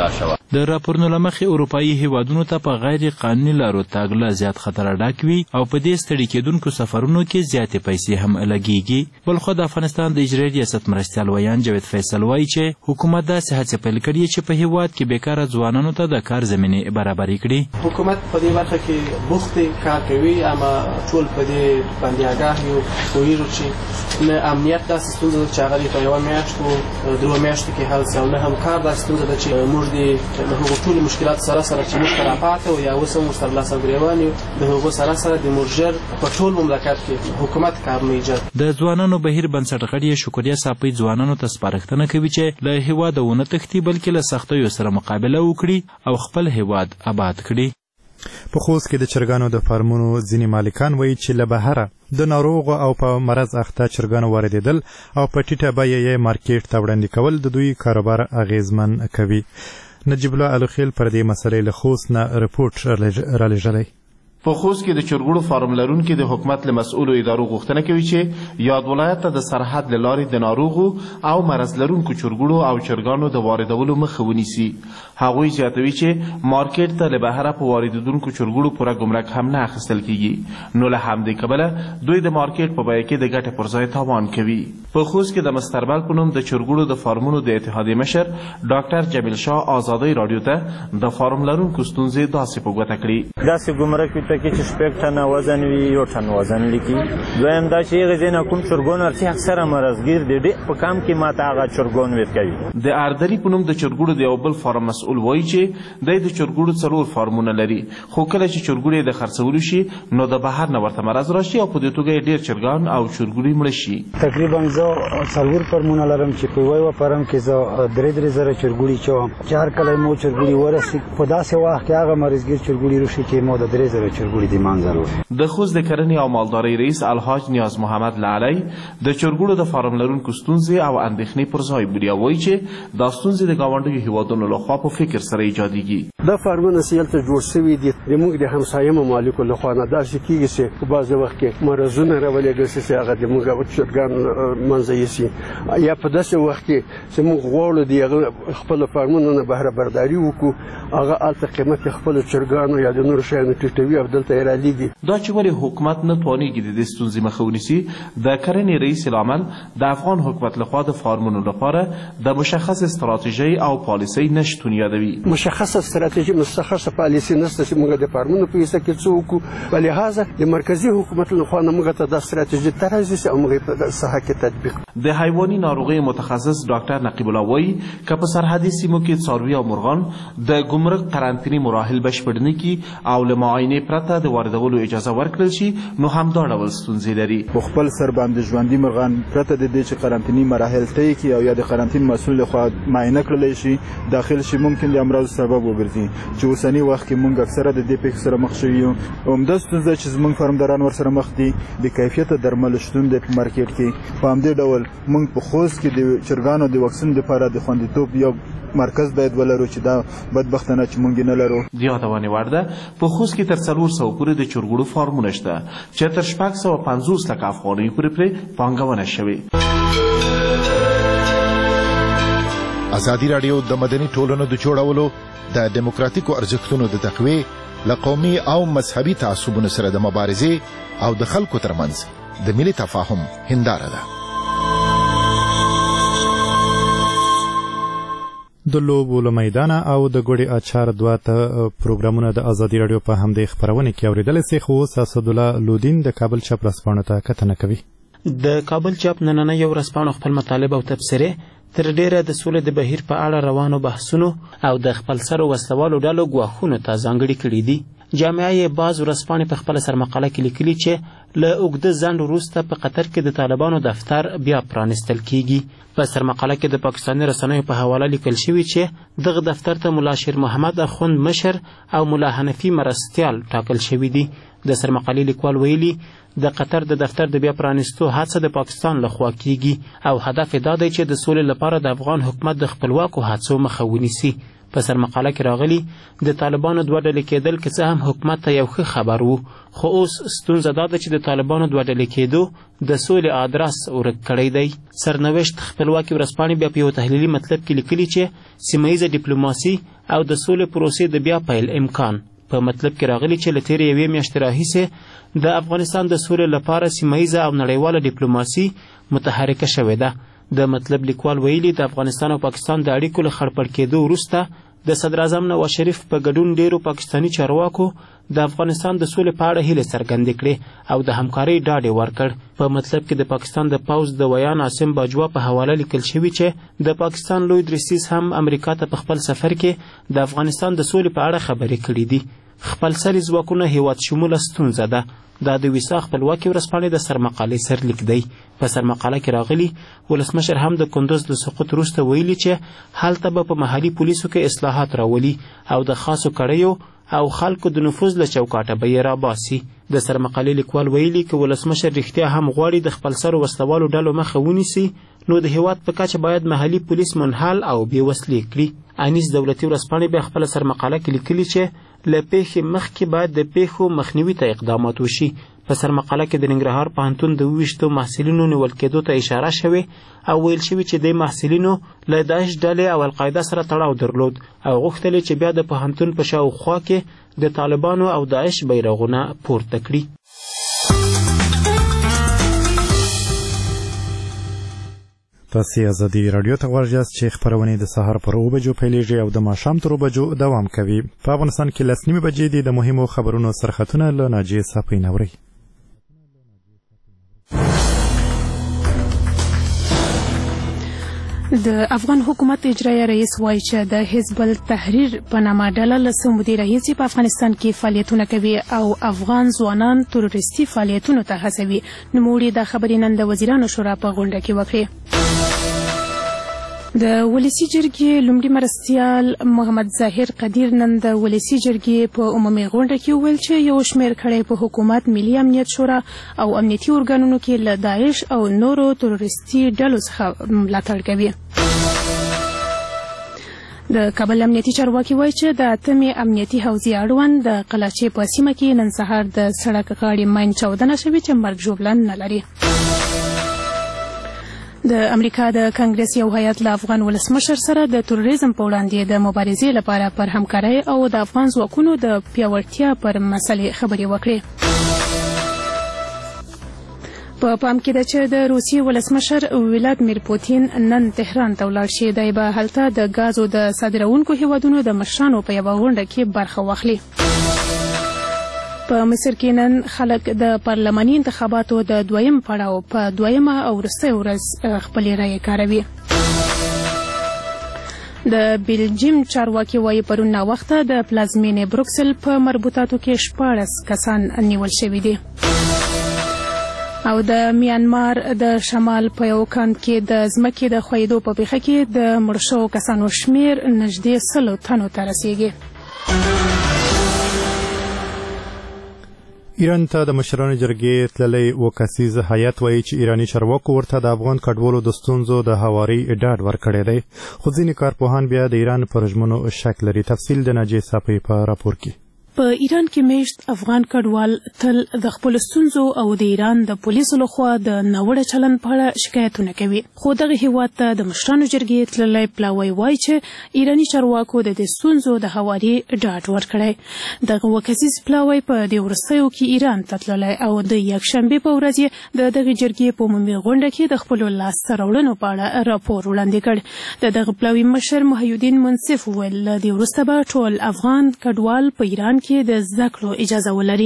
د راپورونو له مخې اروپایي هیوادونو ته په غیر قانوني لارو تګ لا زیات خطر ډاک وي او په دې ستړي کېدونکو سفرونو کې زیاتې پیسې هم لګیږي. بلخو د افغانستان د اجرایي ریاست مرستیال ویان جاوید فیصل وایي چې حکومت داسې هڅې پیل کړي چې په هیواد کې بیکاره ځوانانو ته د کار زمینې برابرې کړي.
حکومت په دې برخه کې بوخت کار کوي، اما ټول په دې باندې آگاه یو پوهیږو چې له امنیت داسې ستونزه ده چې هغه په یوه میاشت و درو میاشتو کې حل شي، او نه هم کار داسې ستونزه ده چې موږ د له هغو ټولو مشکلاتو سره سره چې موږ ته راپاته و یا اوس هم ورسره لاس او ګرېوان یو، د هغو سره سره د موږ ژر په ټول مملکت کې حکومت کار نه ایجاد.
د ځوانانو بهیر بنسټ غړي شکریا صافی ځوانانو ته سپارښتنه کوي چې له هیواده ونه تښتي بلکې له سختیو سره مقابله وکړي او خپل هیواد آباد کړي.
په خوست کې د چرګانو د فارمونو ځینې مالکان وایي چې له بهره د ناروغو او په مرض اخته چرګانو واردېدل او په ټیټه بیه یې مارکیټ ته وړاندې کول د دوی کاروبار اغیزمن کوي. نجیب الله الخیل پر دې مسلې له خوست نه رپورټ رالیږلی.
په خوست کې د چرګوړو فارم لرونکي د حکومت له مسؤلو ادارو غوښتنه کوي چې یاد ولایت ته د سرحد له لارې د ناروغو او مرض لرونکو چرګوړو او چرګانو د واردولو مخه ونیسي. هغوی زیاتوي چې مارکیټ ته له بهره په واردېدونکو چرګوړو پوره ګمرک هم نه اخیستل کیږي، نو له همدې کبله دوی د مارکیټ په بیه کې د ګټې پر ځای تاوان کوي. په خوست کې د مستربل په نوم د چرګوړو د فارمونو د اتحادیې مشر ډاکټر جمیل شاه آزادۍ راډیو ته د فارم لرونکو ستونزې داسې په ګوته کړي.
داسې ګمرک ته کې چې شپږ ټنه وزن وي یو ټن وزن لیکي. دویم دا چې هغې ځای نه کوم چرګون ورسي اکثره مرضګیر دی ډېر په کم کې ماته هغه چرګون ورکوي.
د اردري په نوم د چرګوړو د یو بل فارم مسؤل وایي چې دی د چرګوړو څلور فارمونه لري، خو کله چې چرګوړي د خرڅولو شي نو د بهر نه ورته مرض راشي او په دې توګه یې ډېر چرګان او چرګوړي مړه شي.
تقریبا زه څلور فارمونه لرم چې په یوه فارم کې زه درې درې زره چرګوړي چوم. چار کله مو چرګوړي ورسي په داسې وخت کې هغه مرضګیر چرګوړي راشي چې مو د درې زره چرګوړي د منځ
د خوست د کرنې او مالدارۍ رئیس الحاج نیاز محمد لعلی د چرګوړو د فارم لرونکو ستونزې او اندېښنې پر ځای بولي او وایي چې دا ستونزې د ګاونډیو هیوادونو لخوا په فکر سره ایجادېږي.
دا فارمونه چې هلته جوړ شوي دي زموږ د همسایه ممالکو لخوا نه داسې کېږي چې په بعضې وخت کې مرضونه راولېږل شي چې هغه زموږ چرګان منځه یوسي، یا په داسې وخت کې چې موږ غواړو د هغه خپلو فارمونو نه بهره برداري وکړو، هغه هلته قیمت خپلو چرګانو یا د نورو شیانو ټیټوي او دلته یې رالیږي.
دا چې ولې حکومت نه توانېږي د دې ستونزې مخه ونیسي، د کرنې رئیس العمل د افغان حکومت لخوا د فارمونو لپاره د مشخص استراتیژۍ او پالیسۍ نشتون یادوي.
مشخصه استراتیژي مشخصه پالیسي نشته چې موږ د فارمونو په حصه کې څه وکړو، په لحاظه د مرکزي حکومت لخوا نه موږ ته دا استراتیژي طرحه او موږ په ساحه کې تطبیق.
د حیواني ناروغیو متخصص ډاکټر نقیب الله وایي که په سرحدي سیمو کې څاروي او مرغان د ګمرک قرنطینې مراحل بشپړ نه کړي او له معاینې پرته د واردولو اجازه ورکړل شي نو هم دا ډول ستونزې لري.
په خپل سر باندې ژوندي مرغان پرته د دې چې قرنطینې مراحل طی کړي او یا د قرنطین مسؤل لخوا معاینه کړلی شي داخل شي، ممکن د امراض سبب وګرځي چې اوسني وخت کې موږ اکثره د دې پېښې سره مخ شوي یو. همدا ستونزه چې زموږ فارمداران ورسره مخ دي د کیفیته درملو شتون دی په مارکیټ کې. په همدې ډول موږ په خوست کې د چرګانو د واکسین لپاره د خوندیتوب یو مرکز باید ولرو چې دا بدبختانه چې مونږ نه لرو.
د یادونې وړ ده په خوست کې تر څلور سوه پورې د چرګوړو فارمونه شته چې تر شپږ سوه پنځوس لکه افغانیو پورې پرې پانګونه شوې.
ازادي راډیو د مدني ټولنو د جوړولو د دیموکراتیکو ارزښتونو د تقویې له قومي او مذهبي تعصبونو سره د مبارزې او د خلکو ترمنځ د ملي تفاهم هنداره ده.
د لوبو له میدانه او د ګوړې اچار دوه ته پروګرامونه د ازادي راډیو په همدې خپرونې کې اورېدلی سي، خو اوس اسدالله لودین د کابل چاپ ورځپاڼو ته کتنه کوي.
د کابل چاپ نننۍ ورځپاڼو خپل مطالب او تبصرې تر ډیره د سولې د بهیر په اړه روانو بحثونو او د خپلسرو وسلوالو ډلو ګواښونو ته ځانګړي کړي دي. جامعه یې بعض ورځپاڼې په خپله سرمقاله کې لیکلي چې له اوږده ځنډ وروسته په قطر کې د طالبانو دفتر بیا پرانیستل کیږي. په سرمقاله کې د پاکستاني رسنیو په حواله لیکل شوي چې دغه دفتر ته ملا شیر محمد اخوند مشر او ملا حنفي مرستیال ټاکل شوي دي. د سرمقالې لیکوال ویلي د قطر د دفتر د بیا پرانیستو هڅه د پاکستان لخوا کیږي او هدف دا دی چې د سولې لپاره د افغان حکومت د خپلواکو هڅو مخه ونیسي. په سرمقاله کې راغلي د طالبانو دوه ډلې کېدل که څه هم حکومت ته یو ښه خبر و، خو اوس ستونزه دا ده چې د طالبانو دوه ډلې کېدو د سولې ادرس ورک کړی دی. سرنوشت خپلواکي ورځپاڼې بیا په یو تحلیلي مطلب کې لیکلي چې سیمه ییزه ډیپلوماسي او د سولې پروسې د بیا پیل امکان. په مطلب کې راغلي چې له تېرې یوې میاشتې راهیسې د افغانستان د سولې لپاره سیمه ییزه او نړیواله ډیپلوماسي متحرکه شوې ده. د مطلب لیکوال ویلي د افغانستان او پاکستان د اړیکو له خړپړ کېدو وروسته د صدراعظم نواز شریف په ګډون ډیرو پاکستاني چارواکو د افغانستان د سولې په اړه هیلې څرګندې کړې او د همکارۍ ډاډ یې ورکړ. په مطلب کې د پاکستان د پوځ د ویان عاصم باجوا په حواله لیکل شوي چې د پاکستان لوی درستیز هم امریکا ته په خپل سفر کې د افغانستان د سولې په اړه خبرې کړې دي. خپلسري ځواکونه هیواد شموله ستونزه ده. دا د ویسا خپلواکي ورځپاڼې د سرمقالې سرلیک دی. په سرمقاله کې راغلي ولسمشر هم د کندوز د سقوط وروسته ویلي چې هلته به په محلي پولیسو کې اصلاحات راولي او د خاصو کړیو او خلکو د نفوذ له چوکاټه به یې راباسي. د سرمقالې لیکوال ویلي که ولسمشر رښتیا هم غواړي د خپلسرو وسلوالو ډلو مخه ونیسي نو د هیواد په کچه باید محلي پولیس منحل او بې وسلې کړي. انیس دولتي ورځپاڼې بیا خپله سرمقاله کې لیکلي چې له پیښې مخکې باید د پیښو مخنیوي ته اقدامات وشي. په سرمقاله کې د ننګرهار پوهنتون د ویشتو محصلینو نیول کېدو ته اشاره شوې او ویل شوي چې د محصلینو له داعش ډلې او القاعده سره تړاو درلود او غوښتل چې بیا د پوهنتون په شاوخوا کې د طالبانو او داعش بیرغونه پورته کړي.
تاسې ازادي راډیو ته غوږ یاست چې خپرونې د سهار پر اوه بجو پیلېږي او د ماښام تر اوه بجو دوام کوي. په افغانستان کې لس نیمې بجې دي. د مهمو خبرونو سرخطونه له ناجیې صافۍ نورئ.
د افغان حکومت اجرایه رئیس وایي چې د حزب التحریر په نامه ډله له څو مودې راهیسې په افغانستان کې فعالیتونه کوي او افغان ځوانان تروریستي فعالیتونو ته هڅوي. نوموړي دا خبرې نن د وزیرانو شورا په غونډه کې وکړې. د ولسی جرګې لومړي مرستیال محمد ظاهر قدیر نن د ولسی جرګې په عمومي غونډه کې وویل چې یو شمېر کړی په حکومت ملي امنیت شورا او امنیتي ارګانونو کې له داعش او نورو تروریستي ډلو څخه ملاتړ کوي. د کابل امنیتي چارواکي وایي چې د اتمې امنیتي حوزې اړوند د قلاچې په سیمه کې نن سهار د سړک غاړې ماین چاودنه شوې چې مرګ ژوبلن نه لري. د امریکا د کانګرس یو هیئت له افغان ولسمشر سره د تروریزم په وړاندې د مبارزې لپاره پر همکارۍ او د افغان ځواکونو د پیاوړتیا پر مسلې خبرې وکړې. په پام کې ده چې د روسیې ولسمشر ولادیمیر پوتین نن تهران ته ولاړ شي. دی به هلته د ګازو د صادروونکو هیوادونو د مشرانو په یوه غونډه کې برخه واخلي. په مصر کې نن خلک د پارلماني انتخاباتو د دویم پړاو په دویمه او وروستۍ ورځ خپلې رایې کاروي. د بلجیم چارواکي وایي پرون ناوخته د پلازمینې بروکسل په مربوطاتو کې شپاړس کسان نیول شوي دي. او د میانمار د شمال په یو کان کې د ځمکې د ښویېدو په پیښه کې د مړ شوو کسانو شمېر نږدې سلو تنو ته رسیږي.
ایران ته د مشرانو جرګې تللی اووه کسیز هیات وایي چې ایراني چارواکو ورته د افغان کډوالو د ستونزو د هواري ډاډ ورکړی دی. خو ځینې کارپوهان بیا د ایران پر ژمنو شک لري. تفصیل د ناجیې صافۍ په راپور کې.
په ایران کې میشت افغان کډوال تل د خپل ستونزو او د ایران د پولیسو لخوا د ناوړه چلند په اړه شکایتونه کوي. خو دغه هیواد ته د مشرانو جرګې تللی پلاوی وایي چې ایراني چارواکو د دې ستونزو د هواري ډاډ ورکړی. دغه اووه کسیز پلاوی په دې وروستیو کې ایران ته تللی او د یکشنبې په ورځ یې د دغه جرګې په عمومي غونډه کې د خپلو لاسته راوړنو په اړه راپور وړاندې کړ. د دغه پلاوي مشر محیالدین منصف وویل له دې وروسته به ټول افغان کډوال په ایران کې د زده کړو اجازه ولري.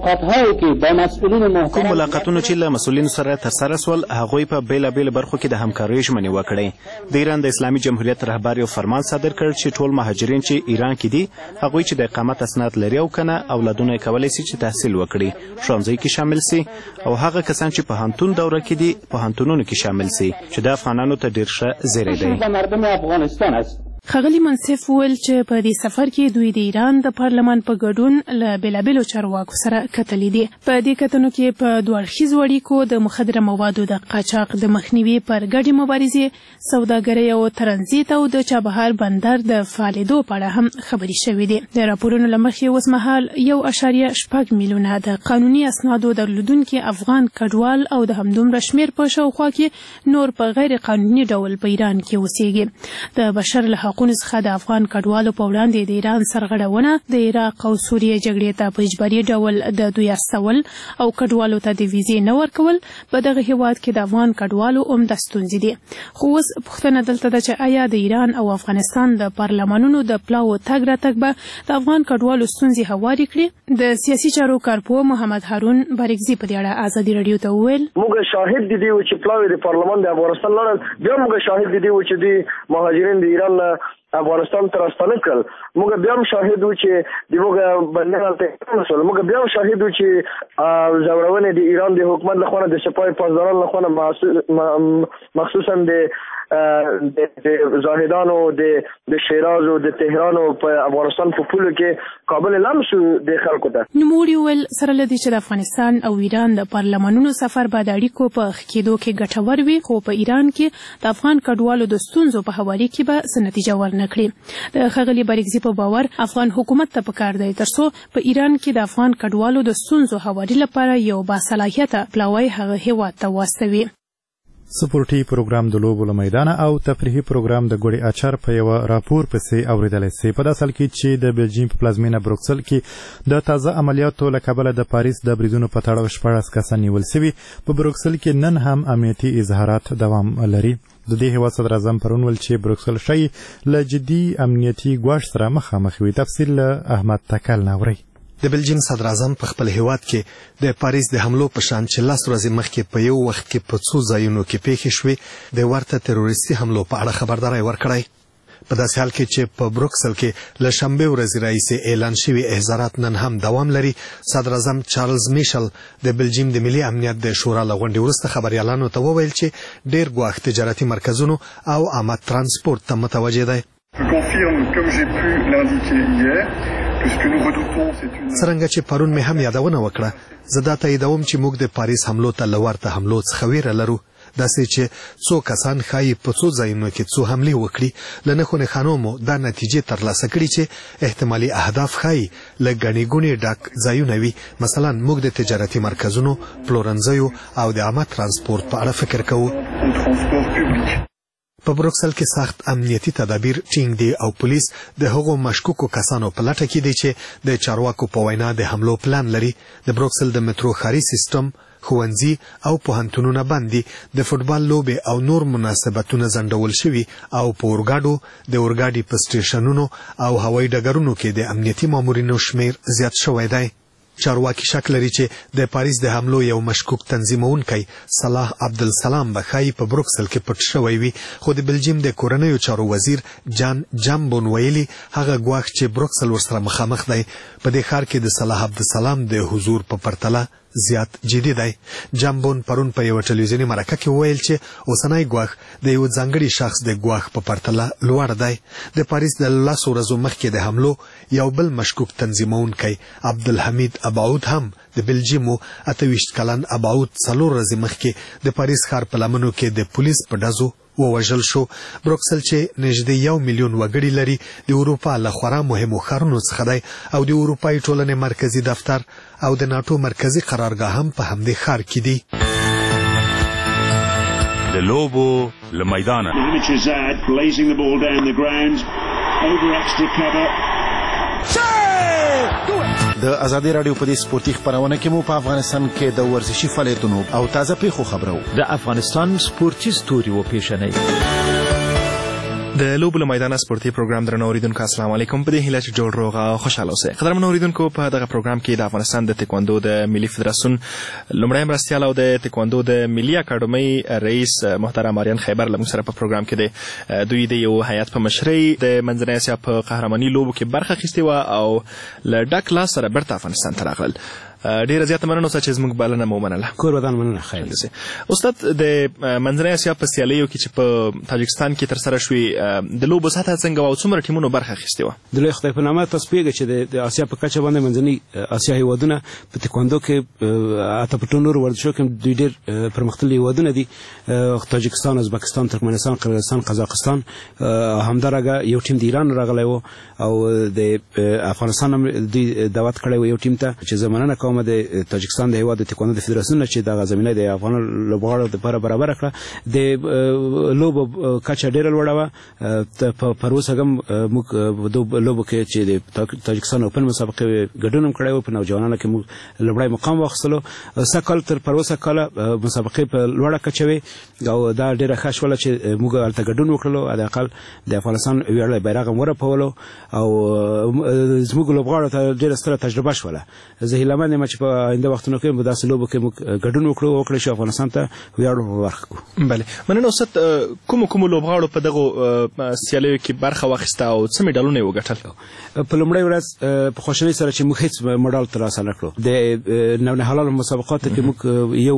کوم ملاقاتونه چې له مسؤلینو سره ترسره سول هغوی په بیلابیلو برخو کې د همکاریو ژمنې وکړې. د ایران د اسلامي جمهوریت رهبر یو فرمان صادر کړ چې ټول مهاجرین چې ایران کې دي هغوی چې د اقامت اسناد لري او کنه اولادونه یې کولی شي چې تحصیل وکړي ښوونځي کې شامل سي او هغه کسان چې پوهنتون دوره کې دي پوهنتونونو کې شامل سي چې د افغانانو ته ډېر ښه زیری دی.
ښاغلي منصف وویل چې په دې سفر کې دوی د ایران د پارلمان په ګډون له بېلابېلو چارواکو سره کتلي دي. په دې کتنو کې په دوه اړخیزو اړیکو د مخدره موادو د قاچاق د مخنیوي پر ګډې مبارزې، سوداګرۍ او ترانزیت او د چابهار بندر د فعالېدو په اړه هم خبرې شوې دي. د راپورونو له مخې اوسمهال یو اشاریه شپږ میلیونه د قانوني اسنادو درلودونکي افغان کډوال او د همدومره شمېر په شاوخوا کې نور په غیر قانوني ډول په ایران کې اوسېږي. د بشر له حقونو څخه د افغان کډوالو په وړاندې د ایران سرغړونه، د عراق او سوریې جګړې ته په اجباري ډول د دوی استول او کډوالو ته د ویزې نه ورکول په دغه هیواد کې د افغان کډوالو عمده ستونزې دي. خو اوس پوښتنه دلته ده چې آیا د ایران او افغانستان د پارلمانونو د پلاو تګ راتګ به د افغان کډوالو ستونزې هوارې کړي؟ د سیاسي چارو کارپوه محمد هارون بارکزي په دې اړه ازادي راډیو ته وویل
موږ شاهد دي چې پلاوی د پارلمان د افغانستان لړل، بیا موږ شاهد دي چې د مهاجرین د ایران افغانستان ته راستنه کړل. موږ بیا هم شاهد وو چې د موږ بندیان ته مسول، موږ بیا هم شاهد وو چې زورونې د ایران د حکومت لخوا د سپاه پاسداران لخوا مخصوصا د د زاهدانو د شیراز او د تهران او په افغانستان په پولو کې کابل لمسو د خلکو ته.
نوموړي وویل سره له دې چې د افغانستان او ایران د پارلمانونو سفر به د اړیکو په ښه کېدو کې ګټور وي، خو په ایران کې د افغان کډوالو د ستونزو په هواري کې به څه نتیجه ورنه کړي. د ښاغلي بارکزي په باور افغان حکومت ته پکار دی ترڅو په ایران کې د افغان کډوالو د ستونزو هواري لپاره یو باصلاحیته پلاوی هغه هیواد ته واستوي.
سپورټي پروګرام د لوبو له میدانه او تفریحي پروګرام د ګوړې اچار په یو راپور پسې اوریدلی سي. په داسې حال کې چې د بلجیم په پلازمینه بروکسل کې د تازه عملیاتو له کبله د پاریس د بریدونو په تړاو شپاړس کسان نیول سوي. په بروکسل کې نن هم امنیتي اظهارات دوام لري. د دې هیواد صدر اعظم پرون ویل چې بروکسل ښایي له جدي امنیتي ګواښ سره مخامخ وي. تفصیل له احمد تکل نه اورئ.
د بلجیم صدر اعظم په خپل هیواد کې د پاریس د حملو په شان چې لاس ورځې مخکې په یو وخت کې په څو ځایونو کې پیښې شوې د ورته تروریستي حملو په اړه خبرداری ورکړی. په داسې حال کې چې په بروکسل کې له شنبې ورځې راهیسې اعلان شوي احضارات نن هم دوام لري. صدر اعظم چارلز میشل د بلجیم د ملي امنیت د شورا له غونډې وروسته خبریالانو ته وویل چې ډېر ګواښ تجارتي مرکزونو او عامه ترانسپورت ته متوجه دی. څرنګه چې پرون مې هم یادونه وکړه، زه دا تاییدوم چې موږ د پاریس حملو ته له ورته حملو څخه ویره لرو. داسې چې څو کسان ښایي په څو ځایونو کې څو حملې وکړي. له نښو نښانو مو دا نتیجې ترلاسه کړي چې احتمالي اهداف ښایي له ګڼې ګوڼې ډک ځایونه وي. مثلا موږ د تجارتي مرکزونو، پلورنځیو او د عامه ترانسپورت په اړه فکر کوو. په بروکسل کې سخت امنیتي تدابیر ټینګ دي او پولیس د هغو مشکوکو کسانو په لټه کې دي چې د چارواکو په وینا د حملو پلان لري. د بروکسل د مترو ښاري سیستم، ښوونځي او پوهنتونونه بند دي. د فوټبال لوبې او نور مناسبتونه ځنډول شوي او په اورګاډو، د اورګاډي په سټیشنونو او هوایي ډګرونو کې د امنیتي مامورینو شمیر زیات شوی دی. چارواکي شک لري چې د پاریس د حملو یو مشکوک تنظیمونکی صلاح عبدالسلام به ښایي په بروکسل کې پټ شوی وي. خو د بلجیم د کورنیو چارو وزیر جان جامبون ویلي هغه ګواښ چې بروکسل ورسره مخامخ دی په دې ښار کې د صلاح عبدالسلام د حضور په پرتله زیات جدي دی. جامبون پرون په یو ټلویزیوني مرکه کې وویل چې اوسنی ګواښ د یو ځانګړي شخص د ګواښ په پرتله لوړ دی. د پاریس د لسو ورځو مخکې د حملو یو بل مشکوک تنظیمونکی عبدالحمید ابعود هم د بلجیمو اته ویشت کلن ابعود څلور ورځې مخکې د پاریس ښار په لمنو کې د پولیس په ډزو ووژل شو. بروکسل چې نږدې یو میلیون وګړي لري د اروپا له خورا مهمو ښارونو څخه دی او د اروپایي ټولنې مرکزي دفتر او د ناټو مرکزي قرارګاه هم په همدې ښار کې دي.
د لوبو له میدانه
د ازادي راډیو په دې سپورتي خبرونه کې مو په افغانستان کې د ورزشي فعالیتونو او تازه پیښو خبرو.
د افغانستان سپورتي ستوري و پیژنئ.
د لوبو له میدانه سپورتي پروګرام درنو اوریدونکو السلام علیکم. په دې هیله چې جوړ روغ او خوشاله اوسئ. قدرمنو اوریدونکو، په دغه پروګرام کې د افغانستان د تکواندو د ملي فدراسیون لومړی مرستیال او د تکواندو د ملي اکاډمۍ رئیس محترم آریان خیبر له موږ سره په پروګرام کې دی. دوی د یو هیات په مشرۍ د منځنۍ اسیا په قهرماني لوبو کې برخه اخیستې وه او له ډک لاس سره بیرته افغانستان ته راغلل. ډیره زیاته مننه اوسه چې زموږ بلنه مو ومنله.
کور ودان مننه. خیر
استاد، د منځنۍ اسیا په سیالیو کې چې په تاجکستان کې ترسره شوې د لوبو سطحه څنګه وه او څومره ټیمونو برخه اخیستې وه؟
د لوی خدای په نامه تاسو پوهېږئ چې د اسیا په کچه باندې منځنۍ اسیا هېوادونه په تکواندو کې حتی په ټولو نورو ورزشو کې دوی ډېر پرمختللي هېوادونه دي. تاجکستان، ازبکستان، ترکمنستان، قرغیزستان، قزاقستان، همدارنګه یو ټیم د ایران راغلی و او د افغانستان هم دوی دعوت کړی و یو ټیم ته چې زه مننه کوم د تاجکستان د هېواد د تکواندو د فدراسیون نه چې دغه زمینه د افغان لوبغاړو دپاره برابره کړه. د لوبو کچه ډېره لوړه وه. پر اوسه هم موږ په دو لوبو کې چې د تاجکستان اوپن مسابقې ګډون هم کړی و په نوجوانانو کې موږ لومړی مقام واخیستلو. سږ کال تر پر اوسه کاله مسابقې په لوړه کچه وې او دا ډېره ښه شوله چې موږ هلته ګډون وکړلو. حداقل د افغانستان ویاړلی بیرغ هم ورپولو او زموږ لوبغاړو ته ډېره ستره تجربه شوله. زه هیلهمند یم چې په آینده وختونو کې به داسې لوبو کې موږ ګډون وکړو او وکړی شو افغانستان ته ویاړ په برخه کړو.
بله، مننه استاد. کومو کومو لوبغاړو په دغو سیالیو کې برخه واخیسته او څه مډالونه یې وګټل؟
په لومړۍ ورځ په خوشحالۍ سره چې موږ هېڅ مډال ترلاسه نه کړو. د نونهالانو مسابقاتو کې موږ یو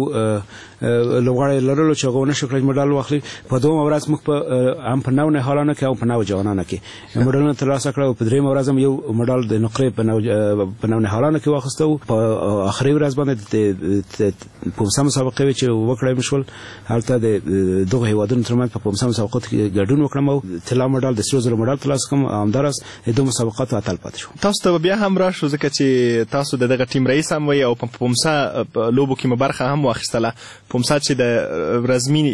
لوبغاړی لرلو چې هغه ونه شو کړی مډال واخلي. په دویمه ورځ موږ په هم په نونهالانو کې او په نوجوانانو کې مډالونه ترلاسه کړل او په درېیمه ورځ هم یو مډال د نقرې په نونهالانو کې واخیسته و. په آخري ورځ باندې د پومسا مسابقې وې چې وکړی مې شول. هلته د دغو هېوادونو ترمنځ په پومسا مسابقاتو کې ګډون وکړم او طلا مډال د سرو زرو مډال ترلاسه کړم. همداراز د دو مسابقاتو اتل پاتې شوم.
تاسو ته بیا هم راشو ځکه چې تاسو د دغه ټیم رئیس هم وئ او په پومسا لوبو کې مو برخه هم واخیستله. پومسا چې د رزمي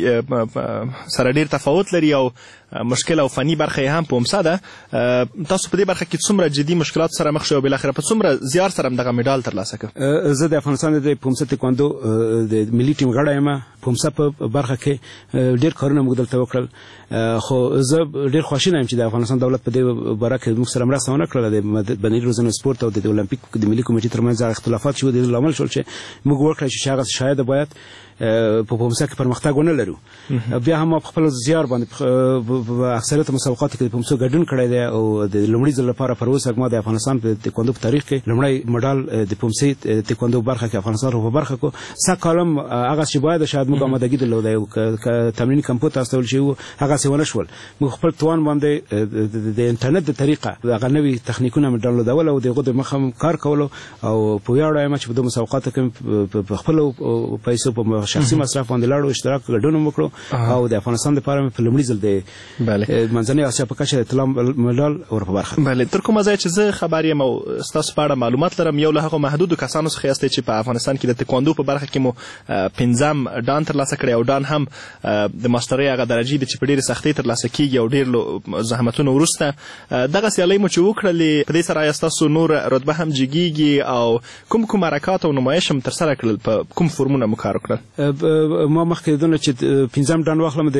سره ډېر تفاوت لري او مشکل او فني برخه یې هم پومسا ده. تاسو په دې برخه کې څومره جدي مشکلات سره مخ شئ او بالاخره په څومره زیار سره هم دغه مډال ترلاسه کړ؟
زه د افغانستان د پومسا تکواندو د ملي ټیم غړی یم. پومسا په برخه کې ډېر کارونه موږ دلته وکړل، خو زه ډېر خواشینی یم چې د افغانستان دولت په دې باره کې موږ سره مرسته ونه کړله. د بنري روزنې سپورت او د المپیک د ملي کمیټې ترمنځ هغه اختلافات چې و د دې لامل شول چې موږ وکړی چې هغه شاید باید په پومسا کې پرمختګ ونه لرو. بیا هم ما په خپل زیار باندې په اکثریت مسابقاتو کې د پومسا ګډون کړی دی او د لومړي ځل لپاره پر اوسه ما د افغانستان په تکواندو په تاریخ کې لومړی مډال د پومسا تکواندو برخه کې افغانستان په برخه کو. سږ کال هم هغه چې باید شاید موږ آمادګي درلودی او تمرین کمپو ته استول شوي وو هغه څه ونه شول. موږ خپل توان باندې د انټرنیټ د طریقه هغه نوي تخنیکونه مې ډاونلوډول او د هغو د مخه کار کولو او په ویاړ یم چې په دغو مسابقاتو کې په خپلو پیسو په شخصي مصرف باندې لاړو اشتراک ګډون وکړو او د افغانستان لپاره په لومړي ځل د منځنۍ اسیا په کچه د طلا مډال ور په برخه.
بله، تر کومه ځایه چې زه خبر یم او ستاسو په اړه معلومات لرم، یو له هغو محدودو کسانو څخه یاستئ چې په افغانستان کې د تکواندو په برخه کې مو پنځم ډان ترلاسه کړی او ډان هم د ماسترۍ هغه درجې ده چې په ډېرې سختۍ ترلاسه کیږي او ډېر زحمتونو وروسته دغه سیالۍ مو چې وکړلې په دې سره آیا ستاسو نور رتبه هم جګیږي او کوم کوم حرکات او نمایش هم ترسره کړل؟ په کوم فورمونه مو کار وکړل؟
ما مخکې دونه چې پنځم ډان واخلم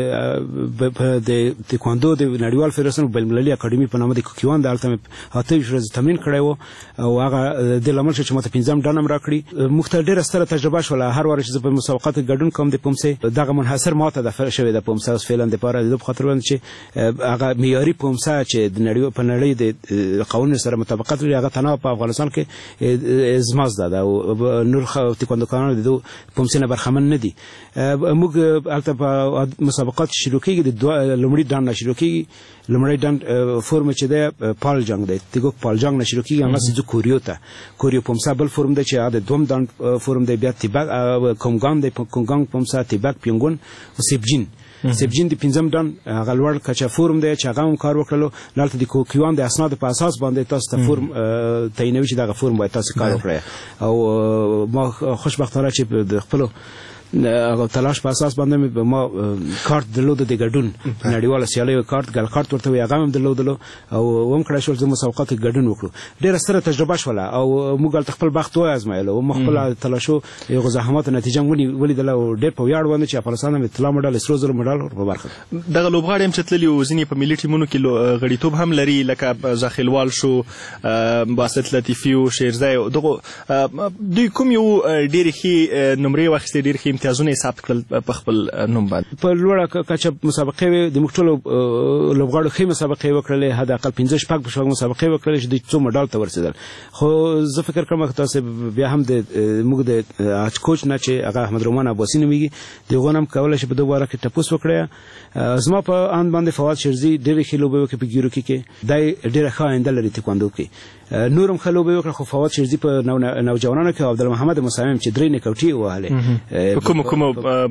د تکواندو د نړیوال فدراسیون بینالمللي اکاډمي په نامه د کوکیوان د هلته مې اته ویشت ورځې تمرین کړی و او هغه د دې لامل شو چې ماته پنځم ډان هم راکړي. موږ ته ډېره ستره تجربه شوله. هر واره چې زه په مسابقاتو کې ګډون کوم د پومسا دغه منحصر ماته ده شوې ده پومسا اوس فعلا دپاره د دې په خاطر باندې چې هغه معیاري پومسا چې د نړۍ په نړۍ د قوانینو سره مطابقت لري هغه تنها په افغانستان کې زما زده ده او نور تکواندوکاران د دې پومسا نه برخمن نه دي. موږ هلته په مسابقات شروع کېږي د لومړي ډان نه شروع کېږي. لومړی ډان فورم چې دی پال جنګ دی، تیګوک پال جنګ نه شروع کېږي همداسې ځو کوریو ته. کوریو پومسا بل فورم دی چې هغه د دوم ډان فورم دی. بیا تیبک کومګان دی، کومګان پومسا، تیبک پیونګون او سیبجین. سیبجین د پنځم ډان هغه لوړ کچه فورم دی چې هغه هم کار وکړلو. دلته د کوکیوان د اسنادو په اساس باندې تاسو ته فورم تعینوي چې دغه فورم باید تاسو کار وکړئ او ما خوشبختانه چې د خپلو هغه تلاش په اساس باندې ما کارت درلود د ګډون نړیواله سیالیو کارت ګل کارت ورته وي هغه هم درلودلو او هم کړی شول چې مسابقات کې ګډون وکړو. ډېره ستره تجربه شوله او موږ هلته خپل بخت وازمایلو او موږ خپله تلاشو یو زحماتو نتیجه هم ولیدله او ډېر په ویاړ باندې چې افغانستان هم طلا مډال سرو زرو مډال په برخه.
دغه لوبغاړي هم چې تللي وو ځینې په ملي ټیمونو کې غړیتوب هم لري لکه زاخیلوال شو، باسط لطیفي و، شیرزی. دغه دوی کوم یو ډېرې ښې نمرې واخیستې، ډېرې ښې امتیازونه یې ثبت کړل په خپل نوم باندې.
په لوړه کچه مسابقې وې د موږ ټولو لوبغاړو ښې مسابقې وکړلې، حداقل پنځه شپږ په شپږ مسابقې وکړلې چې دوی څو مډال ته ورسېدل. خو زه فکر کوم که تاسو بیا هم د موږ د اچ کوچ نه چې هغه احمد رومان عباسي نومیږي د هغو نه هم کولی شي په دغه باره کې تپوس وکړی. زما په اند باندې فواد شیرزي ډېرې ښې لوبې وکړې په ګیروکي کې، دی ډېره ښه آینده لري تکواندو کې. نور هم ښه لوبې وکړه، خو فواد شیرزي په نوجوانانو کې عبدالمحمد مصمم چې درې نکوټې یې وهلې
په کومو کومو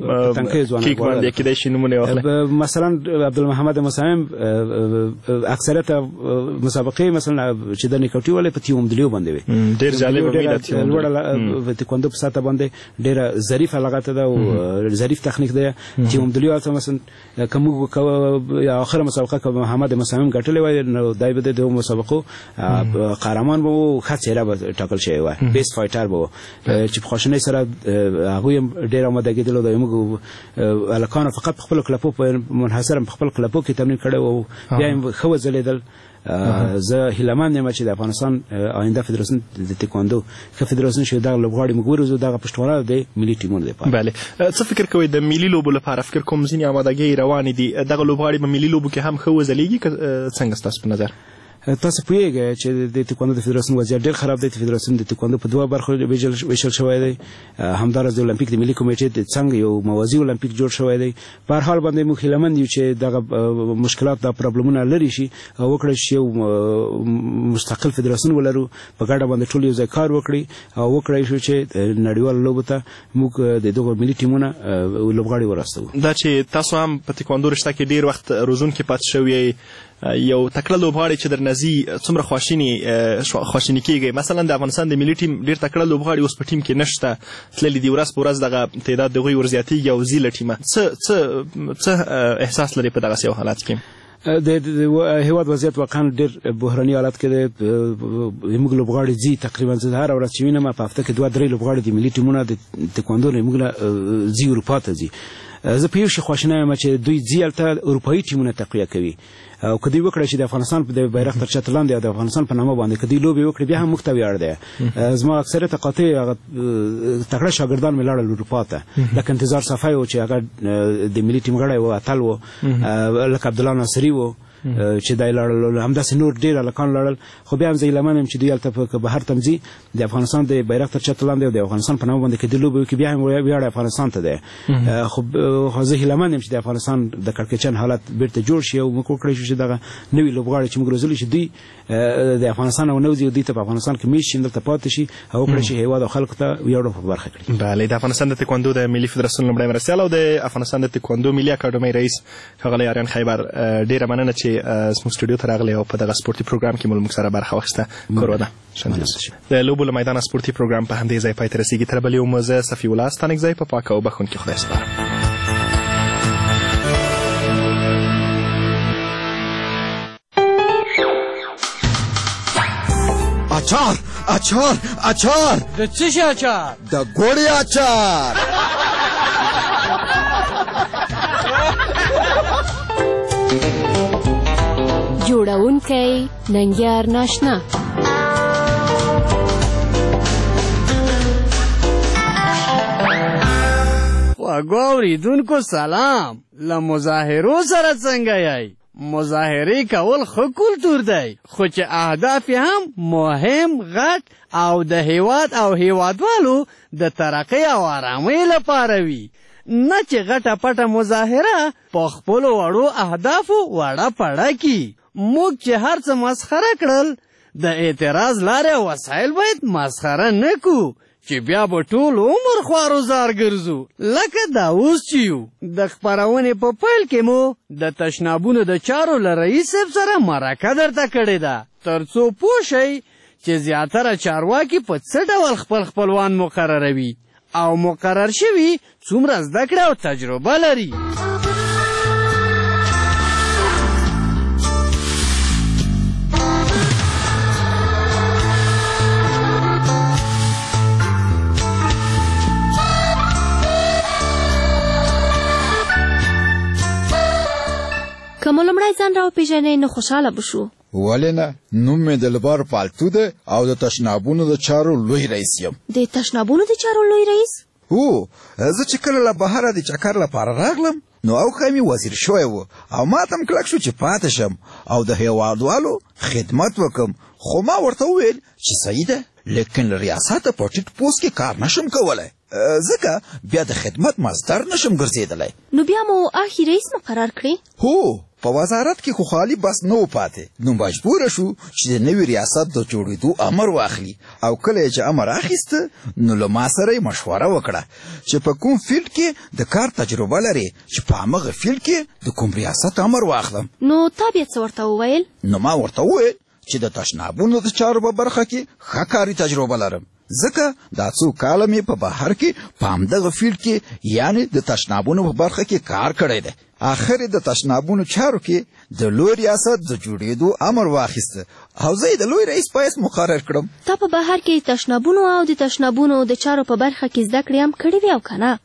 کیک باندې کېدای شي نومونه یې واخلئ.
مثلا عبدالمحمد مصمم اکثریت مسابقې مثلا چې د نکوټې والې په تیومدلیو باندې وې،
ډېر جالبه ویله
لوړه تکواندو په سطح باندې ډېره ظریفه لغته ده او ظریف تخنیک ده. تیومدلیو هلته مثلا که موږ آخره مسابقه که محمد مصمم ګټلې وای نو دی به د دغو مسابقو قهرمان به و، ښه څېره به ټاکل شوی وای، بیسټ فایټر به و چې په خواشینۍ سره هغوی هم ډېره آمادګي درلوده. موږ هلکانو فقط په خپلو کلپو منحصر په خپل کلپو کې تمرین کړی و، بیا هم ښه وځلېدل. زه هیلهمند یم چې د افغانستان آینده فدراسیون د تکواندو ښه فدراسیون شي، دغه لوبغاړي موږ وروزو، دغه پشتوانه د ملي ټیمونو دپاره.
بله، څه فکر کوئ د ملي لوبو لپاره؟ فکر کوم ځینې آمادګۍ روانې دي، دغه لوبغاړي په ملي لوبو کې هم ښه وځلېږي که څنګه ستاسو په نظر؟
تاسو پوهیږئ چې د تکواندو د فدراسیون وضعیت ډېر خراب دی. فدراسیون د تکواندو په دوه برخو ویشل شوی دی. همداراز د اولمپیک د ملي کمیټې د څنګ یو موازي اولمپیک جوړ شوی دی. په هر حال باندې موږ هیلهمند یو چې دغه مشکلات دا پرابلمونه لرې شي او وکړی شي یو مستقل فدراسیون ولرو، په ګډه باندې ټول یو ځای کار وکړي او وکړی شو چې نړیوالو لوبو ته موږ د دغو ملي ټیمونه لوبغاړي وراستوو.
دا چې تاسو هم په تکواندو رشته کې ډېر وخت روزونکي پاتې شوي، یو تکړه لوبغاړی چې درنه ځي څومره خواشیني خواشیني کېږئ؟ مثلا د افغانستان د ملي ټیم ډېر تکړه لوبغاړي اوس په ټیم کې نشته، تللي دي ورځ په ورځ دغه تعداد د هغوی ورزیاتېږي او ځي له ټیمه. څه څه څه احساس لري په دغسې یو حالات کې؟
د هېواد وضعیت واقعا ډېر بحراني حالت کې دی. زموږ لوبغاړي ځي تقریبا زه هره ورځ چې وینم په هفته کې دوه درې لوبغاړي د ملي ټیمونه د تکواندو نه زموږ نه ځي اروپا ته ځي. زه په یو شي خواشینی یم چې دوی ځي هلته اروپایي ټیمونه تقویه کوي او که دوی وکړی چې د افغانستان د بیرغ تر چتر لاندې او د افغانستان په نامه باندې که دوی لوبې وکړي بیا هم موږ ته ویاړ دی. زما اکثریت قاطع هغه تکړه شاګردان مې لاړل اروپا ته، لکه انتظار صفی و چې هغه د ملي ټیم غړی و، اتل و، لکه عبدالله ناصري و چې دی لاړل، همداسې نور ډېر هلکان لاړل. خو بیا هم زه هیلهمن یم چې دوی هلته که بهر ته هم ځي د افغانستان د بیرغ تر چتر لاندې او د افغانستان په نامه باندې که دوی لوبې وکړي بیا هم ویاړ افغانستان ته دی. خو زه هیلهمن یم چې د افغانستان د کړکېچن حالت بیرته جوړ شي او موږ وکړی شو چې دغه نوي لوبغاړي چې موږ روزلي چې دوی د افغانستان او نوځي او دوی ته په افغانستان کې میشت شي، دلته پاتې شي او وکړی شي هېواد او خلکو ته ویاړ په برخه کړي.
بله، د افغانستان د تکواندو د ملي فدراسیون لومړی مرستیال او د افغانستان د تکواندو ملي اکاډمۍ رئیس ښاغلی آریان خیبر، ډېره مننه چې زموږ سټوډیو ته راغلی او په دغه سپورتي پروګرام کې مو موږ سره برخه واخیسته. کورونه د لوبو له میدانه سپورتي پروګرام په همدې ځای پای ته رسېږي. تر بلې یو زه صفي الله ستانکزی په پاکه او بښونکي خدای سپارم.
اچار اچار اچار
د څه شي اچار؟
د ګوړې اچار.
جوړونکی ننګیار ناشنا.
خواږو اورېدونکو سلام. له مظاهرو سره څنګه یئ؟ مظاهرې کول ښه کلتور دی، خو چې اهداف هم مهم، غټ او د هیواد او هیوادوالو د ترقۍ او آرامۍ لپاره وي، نه چې غټه پټه مظاهره په خپلو وړو اهدافو وړه پړه کي. موږ چې هر څه مسخره کړل، د اعتراض لارې او وسایل باید مسخره نه کو چې بیا به ټول عمر خوارو زار ګرځو. لکه دا اوس چې یو د خپرونې په پیل کې مو د تشنابونو د چارو له رئیس صاحب سره مرکه درته کړې ده، تر څو پوه شئ چې زیاتره چارواکي په څه ډول خپل خپلوان مقرروي او مقرر شوي څومره زده کړه او تجربه لري.
که مو لومړی ځان راوپېژنئ نو خوشحاله به شو.
ولې نه؟ نوم مې دلبار پالتو ده او د تشنابونو د چارو لوی رئیس یم.
د تشنابونو د چارو لوی رئیس؟
هو زه چې کله له بهره د چکر لپاره راغلم نو اوښه مې وزیر شوی و او ما ته م کلک شو چې پاتې شم او د هېوادوالو خدمت وکم خو ما ورته وویل چې صحیح ده لیکن له ریاسته په ټیټ پوست کې کار نشم کولی ځکه بیا د خدمت مصدر نشم ګرځېدلی.
نو بیا مو آخي رئیس مقرر کړې؟
هو په وزارت کې خو خالي بس نه و پاتې نو مجبوره شو چې د نوي ریاست د جوړېدو امر واخلي او کله یې چې امر اخیسته نو له ما سره یې مشوره وکړه چې په کوم فیلډ کې د کار تجربه لري چې په همغه فیلډ کې د کوم ریاست امر واخلم.
نو تا بیا څه ورته وویل؟
نو ما ورته وویل چې د تشنابونو د چارو په برخه کې ښه کاري تجربه لرم ځکه دا څو کاله مې په بهر کې په همدغه فیلډ کې یعنې د تشنابونو په برخه کې کار کړی دی. آخر د تشنابونو چارو کې د لوی ریاست د جوړېدو امر واخیسته او زه یې د لوی رئیس په حیث مقرر کړم.
تا په بهر کې تشنابونو او د تشنابونو د چارو په برخه کې زده کړې هم کړې وې او که نه؟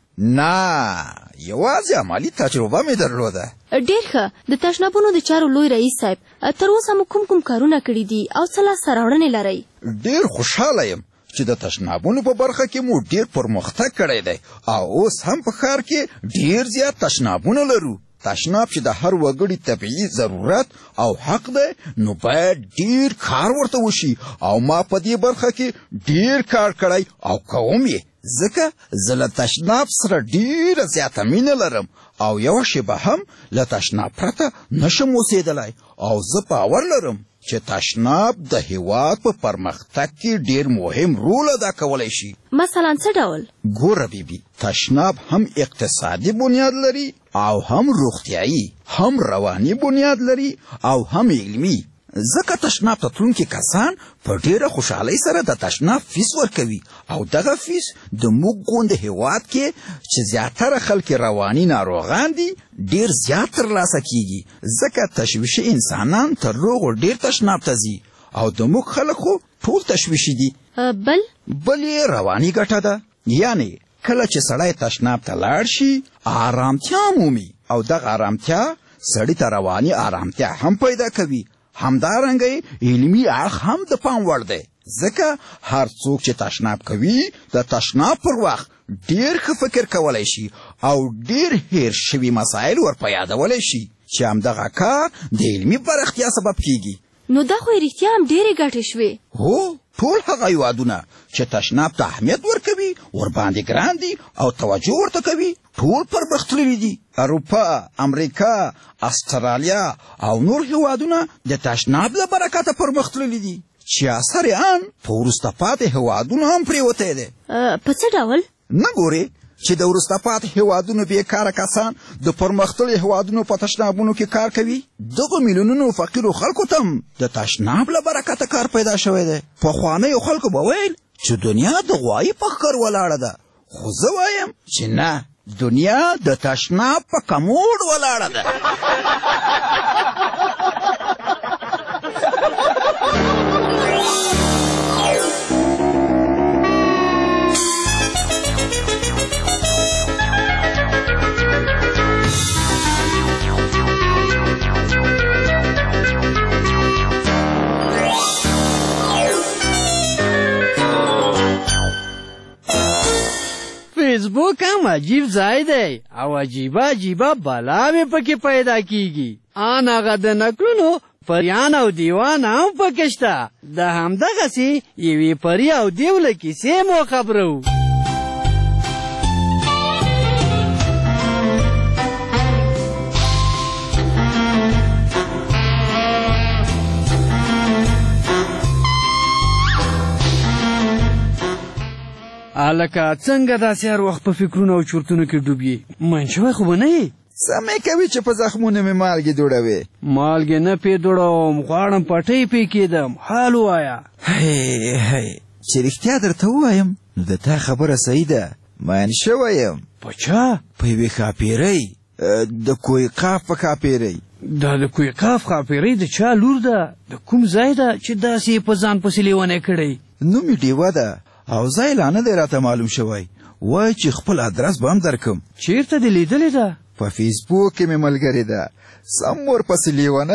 نه یوازې عملي تجربه مې درلوده.
ډېر ښه. د تشنابونو د چارو لوی رئیس صاحب تر اوسه مو کوم کوم کارونه کړي دي او څه لاسته راوړنې لرئ؟
ډېر خوشحاله یم چې د تشنابونو په برخه کې مو ډېر پرمختګ کړی دی او اوس هم په ښار کې ډېر زیات تشنابونه لرو. تشناب چې د هر وګړي طبیعي ضرورت او حق دی نو باید ډېر کار ورته وشي او ما په دې برخه کې ډېر کار کړی او کوم یې ځکه زه له تشناب سره ډېره زیاته مینه لرم او یوه شیبه هم له تشناب پرته نشم اوسېدلی او زه باور لرم چې تشناب د هېواد په پرمختګ کې ډېر مهم رول ادا کولی شي.
مثلا څه ډول؟
ګوره بیبي تشناب هم اقتصادي بنیاد لري او هم روغتیایي هم رواني بنیاد لري او هم علمي ځکه تشناب ته تلونکي کسان په ډېره خوشحالۍ سره د تشناب فیس ورکوي او دغه فیس د موږ غوندې هېواد کې چې زیاتره خلک رواني ناروغان دي ډېر زیات ترلاسه کیږي ځکه تشویشي انسانان تر روغو ډېر تشناب ته ځي او د موږ خلک خو ټول تشویشي دي.
بل؟
بل یې رواني ګټه ده یعنې کله چې سړی تشناب ته لاړ شي آرامتیا مومي او دغه آرامتیا سړي ته رواني آرامتیا هم پیدا کوي. همدارنګه علمي اړخ هم د پام وړ دی ځکه هر څوک چې تشناب کوي د تشناب پر وخت ډېر ښه فکر کولی شي او ډېر هیر شوي مسایل ور په یادولی شي چې همدغه کار د علمي پراختیا سبب کیږي.
نو دا خو رښتیا هم ډېرې ګټې شوې.
هو ټول هغه هېوادونه چې تشناب ته اهمیت ورکوي ورباندې ګران دي او توجه ورته کوي ټول پرمختللي دي. اروپا، امریکا، استرالیا او نور هېوادونه د تشناب له برکته پرمختللي دي چې اثر یې ان په وروسته پاتې هېوادونو هم پرېوتی دی.
په څه ډول؟
نه ګورې چې د وروسته پاتې هېوادونو بېکاره کسان د پرمختللي هېوادونو په تشنابونو کې کار کوي دغو میلیونونو فقیرو خلکو ته هم د تشناب له برکته کار پیدا شوی دی. پخوانیو خلکو به ویل چې دنیا د غوایي په ښکر ولاړه ده خو زه وایم چې نه دنیا د تشناب په کموډ ولاړه ده.
فیسبوک هم عجیب ځای دی او عجیبه عجیبه بلاوې پکې پیدا کیږي. آن هغه د نکلونو پریان او دیوان هم پکې شته. د همدغسې یوې پري او دیو له کیسې مو خبرو. هلکه څنګه داسې هر وخت په فکرونو او چورتونو کې ډوب یې؟ من شوی خو به نه یې؟
څه مې کوي چې په زخمونو مې مالګې دوړوې؟
مالګې نه پې دوړوم غواړم پټۍ پې کېدم. حال ووایه.
هی هی چې رښتیا درته ووایم نو د تا خبره صحیح ده. مین شوی یم.
په چا؟
په یوې ښاپېرۍ د کوی قاف په ښاپېرۍ.
دا د کوی قاف ښاپېرۍ د چا لور ده؟ د کوم ځای ده چې داسې یې په ځان پسې لیونی کړی؟
نوم یې ډیوه ده او ځای لا نه دی راته معلوم شوی. وای چې خپل ادرس به هم درکم.
چیرته دې لیدلې ده؟
په فیسبوک کې مې ملګرې ده. سم ورپسې لیونی یم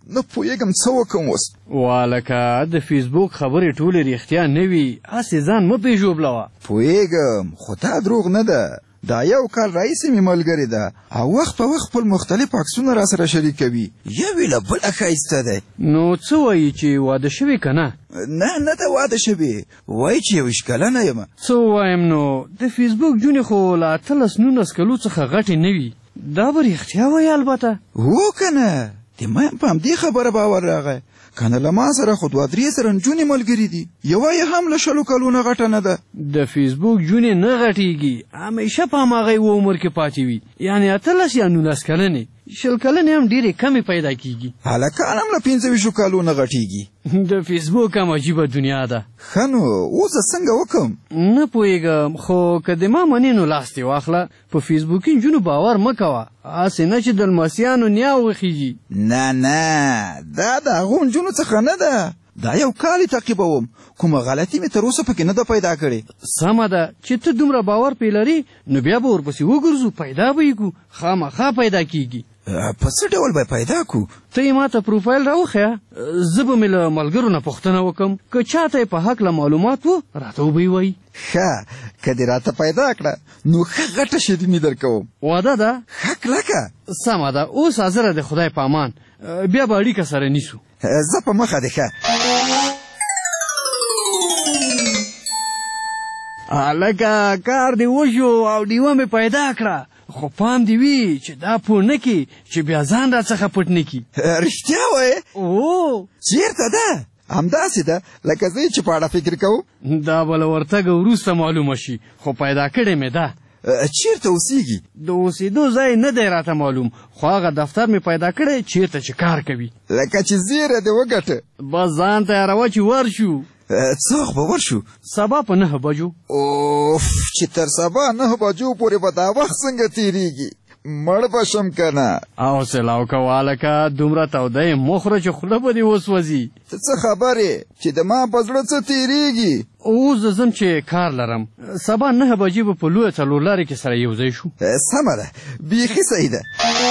نه پوهېږم څه وکړم اوس.
والکه د فیسبوک خبرې ټولې رښتیا نه وي، هسې ځان مه پېژوبلوه.
پوهېږم خو دا دروغ نه ده. دا یو کال راهیسې مې ملګرې ده او وخت په وخت خپل مختلف عکسونه را سره شریکوي. یوې له بله ښایسته دی.
نو څه وایي چې واده شوې که نه؟
نه نه ده واده شوې، وایي چې یویشت کلنه یم.
څه ووایم نو د فیسبوک جونې خو له اتلس نولس کلو څخه غټې نه وي. دا به رښتیا وایي البته.
هو که نه د ما هم په همدې خبره باور راغی. که نه له ما سره خو دوه درې سره نجونې ملګري دي، یوه یې هم له شلو کلونه غټه نه ده.
د فیسبوک جونې نه غټېږي، همیشه په هماغه یوه عمر کې پاتې وي، یعنې اتلس یا نولس کلنې. شل کلنې هم ډېرې کمې پیدا کېږي.
هلکان هم له پنځه ویشتو کالو نه غټېږي.
د فیسبوک هم عجیبه دنیا ده.
ښه نو اوس څنګه وکړم؟
نه پوهېږم، خو که د ما منې نو لاس دې واخله. په فیسبوکي نجونو باور مه کوه، هسې نه چې د لمسیانو نیا وخیږي.
نه نه دا د هغو نجونو څخه نه ده. دا یو کال یې تعقیبوم، کومه غلطي مې تر اوسه پکې نه ده پیدا کړې.
سمه ده چې ته دومره باور پې لرې، نو بیا به ورپسې وګرځو، پیدا به یې کړو، خامخا پیدا کېږي.
په څه ډول به پیدا کړو؟
ته یې ما ته پروفایل راوښیه، زه به مې له ملګرو نه پوښتنه وکړم، که چاته یې په هکله معلومات و راته وبه یې وایي.
ښه که دې راته پیدا کړه نو ښه غټه شیریني در کوم.
واده ده؟
ښه کلکه.
سمه ده، اوس حاضره د خدای په امان، بیا به اړیکه سره نیسو.
زه په مخه دې ښه.
هلکه کار دې وشو او ډیوه مې پیدا کړه، خو پام دې وي چې دا پوه نه کړي چې بیا ځان را څخه پټ نه کړي.
رښتیا وایې؟
او
چېرته ده؟ همداسې ده لکه زه چې په اړه فکر کوم.
دا به له ورتګه وروسته معلومه شي، خو پیدا کړې مې ده.
چیرته اوسېږي؟
د اوسېدو ځای نه دی راته معلوم، خو هغه دفتر مې پیدا کړی چیرته چې کار کوي.
لکه چې زیره دې وګټه.
بس ځان تیاروه چې ورشو.
څه وخت به ورشو؟
سبا په نهه بجو.
اوف چې تر سبا نهه بجو پورې به دا وخت څنګه تېرېږي؟ مړ به شم که نه.
حوصله وکړه هلکه، دومره توده یې مه خوره چې خوله به دې وسوځي.
ته څه خبرې چې د ما په زړه څه تېرېږي؟
اوس زه ځم چې کار لرم، سبا نهه بجې به په لویه څلورلارې کې سره یو ځای شو.
سمه ده، بیخي صحیح ده.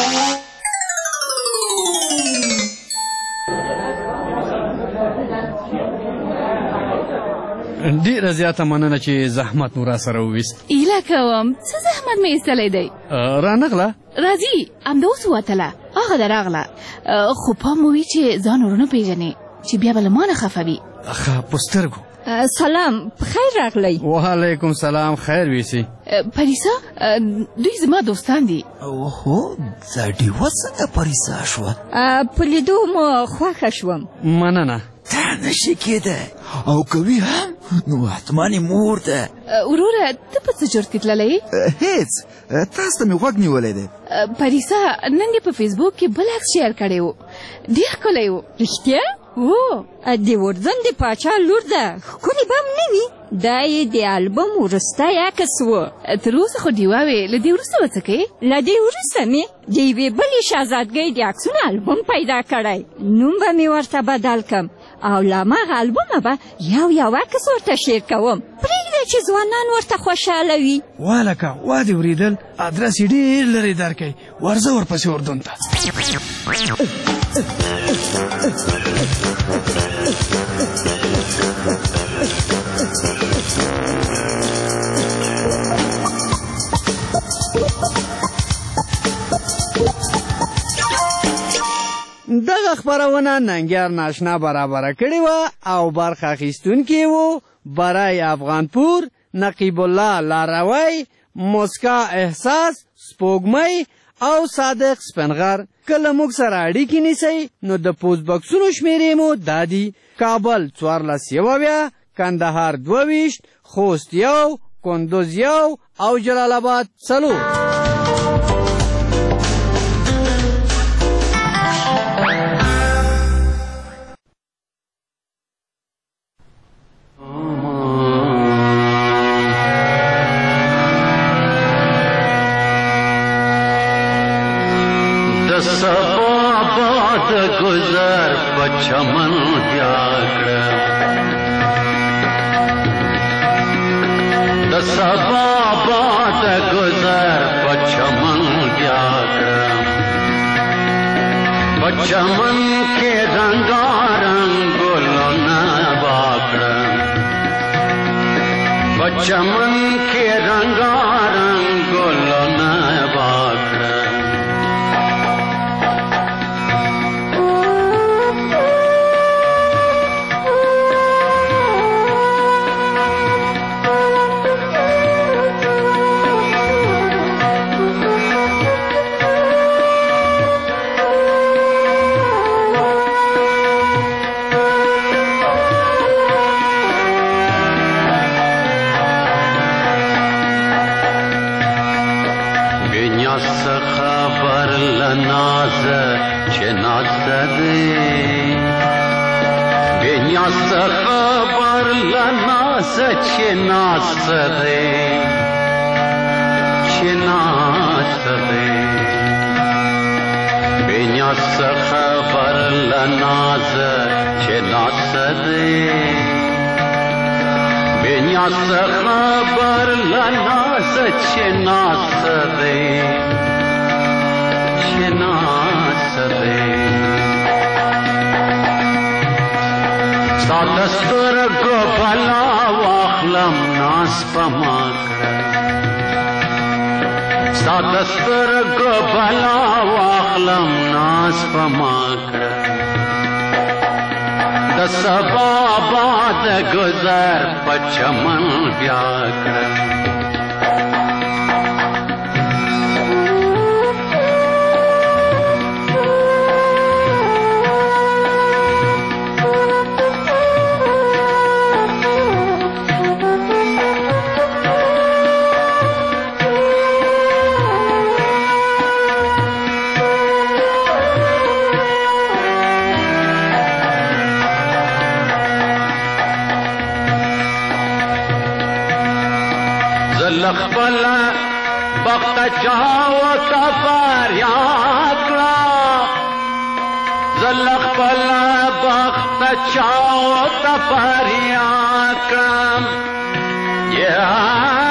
ډېره زیاته مننه چې زحمت مو را سره وویست.
ایله کوم، څه زحمت مې ایستلی دی؟
رانغله؟
راځي، همداوس ووتله، هغه ده راغله، خو پام وي چې ځان ورونه پېژنې چې بیا به له ما نه خفه وي.
ښه په سترګو.
سلام، بخیر راغلی.
وعلیکم سلام، خیر ویسي.
پریسا دوی زما دوستان دي.
اوهو دا ډیوه څنګه پریسا شوه؟
په لیدو مو خوښه شوم.
مننه.
دا نشي کېده، او کوي هم نو حتما یې مور ده.
وروره ته په څه جرت کې تللی؟
هېڅ، تاسو ته مې غوږ نیولی دی.
پریسا نن یې په فیسبوک کې بل عکس شیر کړی و، ډېر ښکلی و.
رښتیا؟ او د اردن د پاچا لور ده، ښکلې به هم نه وي. دا یې د البم وروستی عکس و.
تر اوسه خو ډیوه وې، له دې وروسته به څه کوې؟
له دې وروسته مې د یوې بلې شهزادګۍ د عکسونو البم پیدا کړی، نوم به مې ورته بدل کړم او له هماغه البمه به یو یو عکس ورته شیر کوم. پرېږده چې ځوانان ورته خوشحاله وي.
والکه وا دې اورېدل، ادرس یې ډېر لرې درکوي، ورځه ورپسې اردن ته. دغه خپرونه ننګیار ناشنا برابره کړې وه او برخه اخیستونکي وو برای افغانپور، نقیب الله لاروی، مسکا احساس، سپوږمۍ او صادق سپنغر. که له موږ سره اړیکې نیسئ نو د پوسټ بکسونو شمېرې مو دا دي: کابل څوارلس یو اویا، کندهار دوه ویشت، خوست یو، کندوز یو او جلال آباد څلور.
چمن دیاکړه د سبا باد گذر په چمن دیاکړه په چمن کې رنگارنګ ګلونه واکړم په چمن کې رنگارنګ ګلونه واکړم خبر لناس چه ناس ده چه ناس ده بینیاس خبر لناس چه ناس ده بینیاس خبر لناس چه ناس ده چه ناس ده سترګو بلا واخلم ناس پما کړه سترګو بلا واخلم ناس پما کړه د سبا باد گذر په چمن بیا کړه خپل بخت چاو تفر یاد کړه زل خپل بخت چاو تفر یاد کړه یا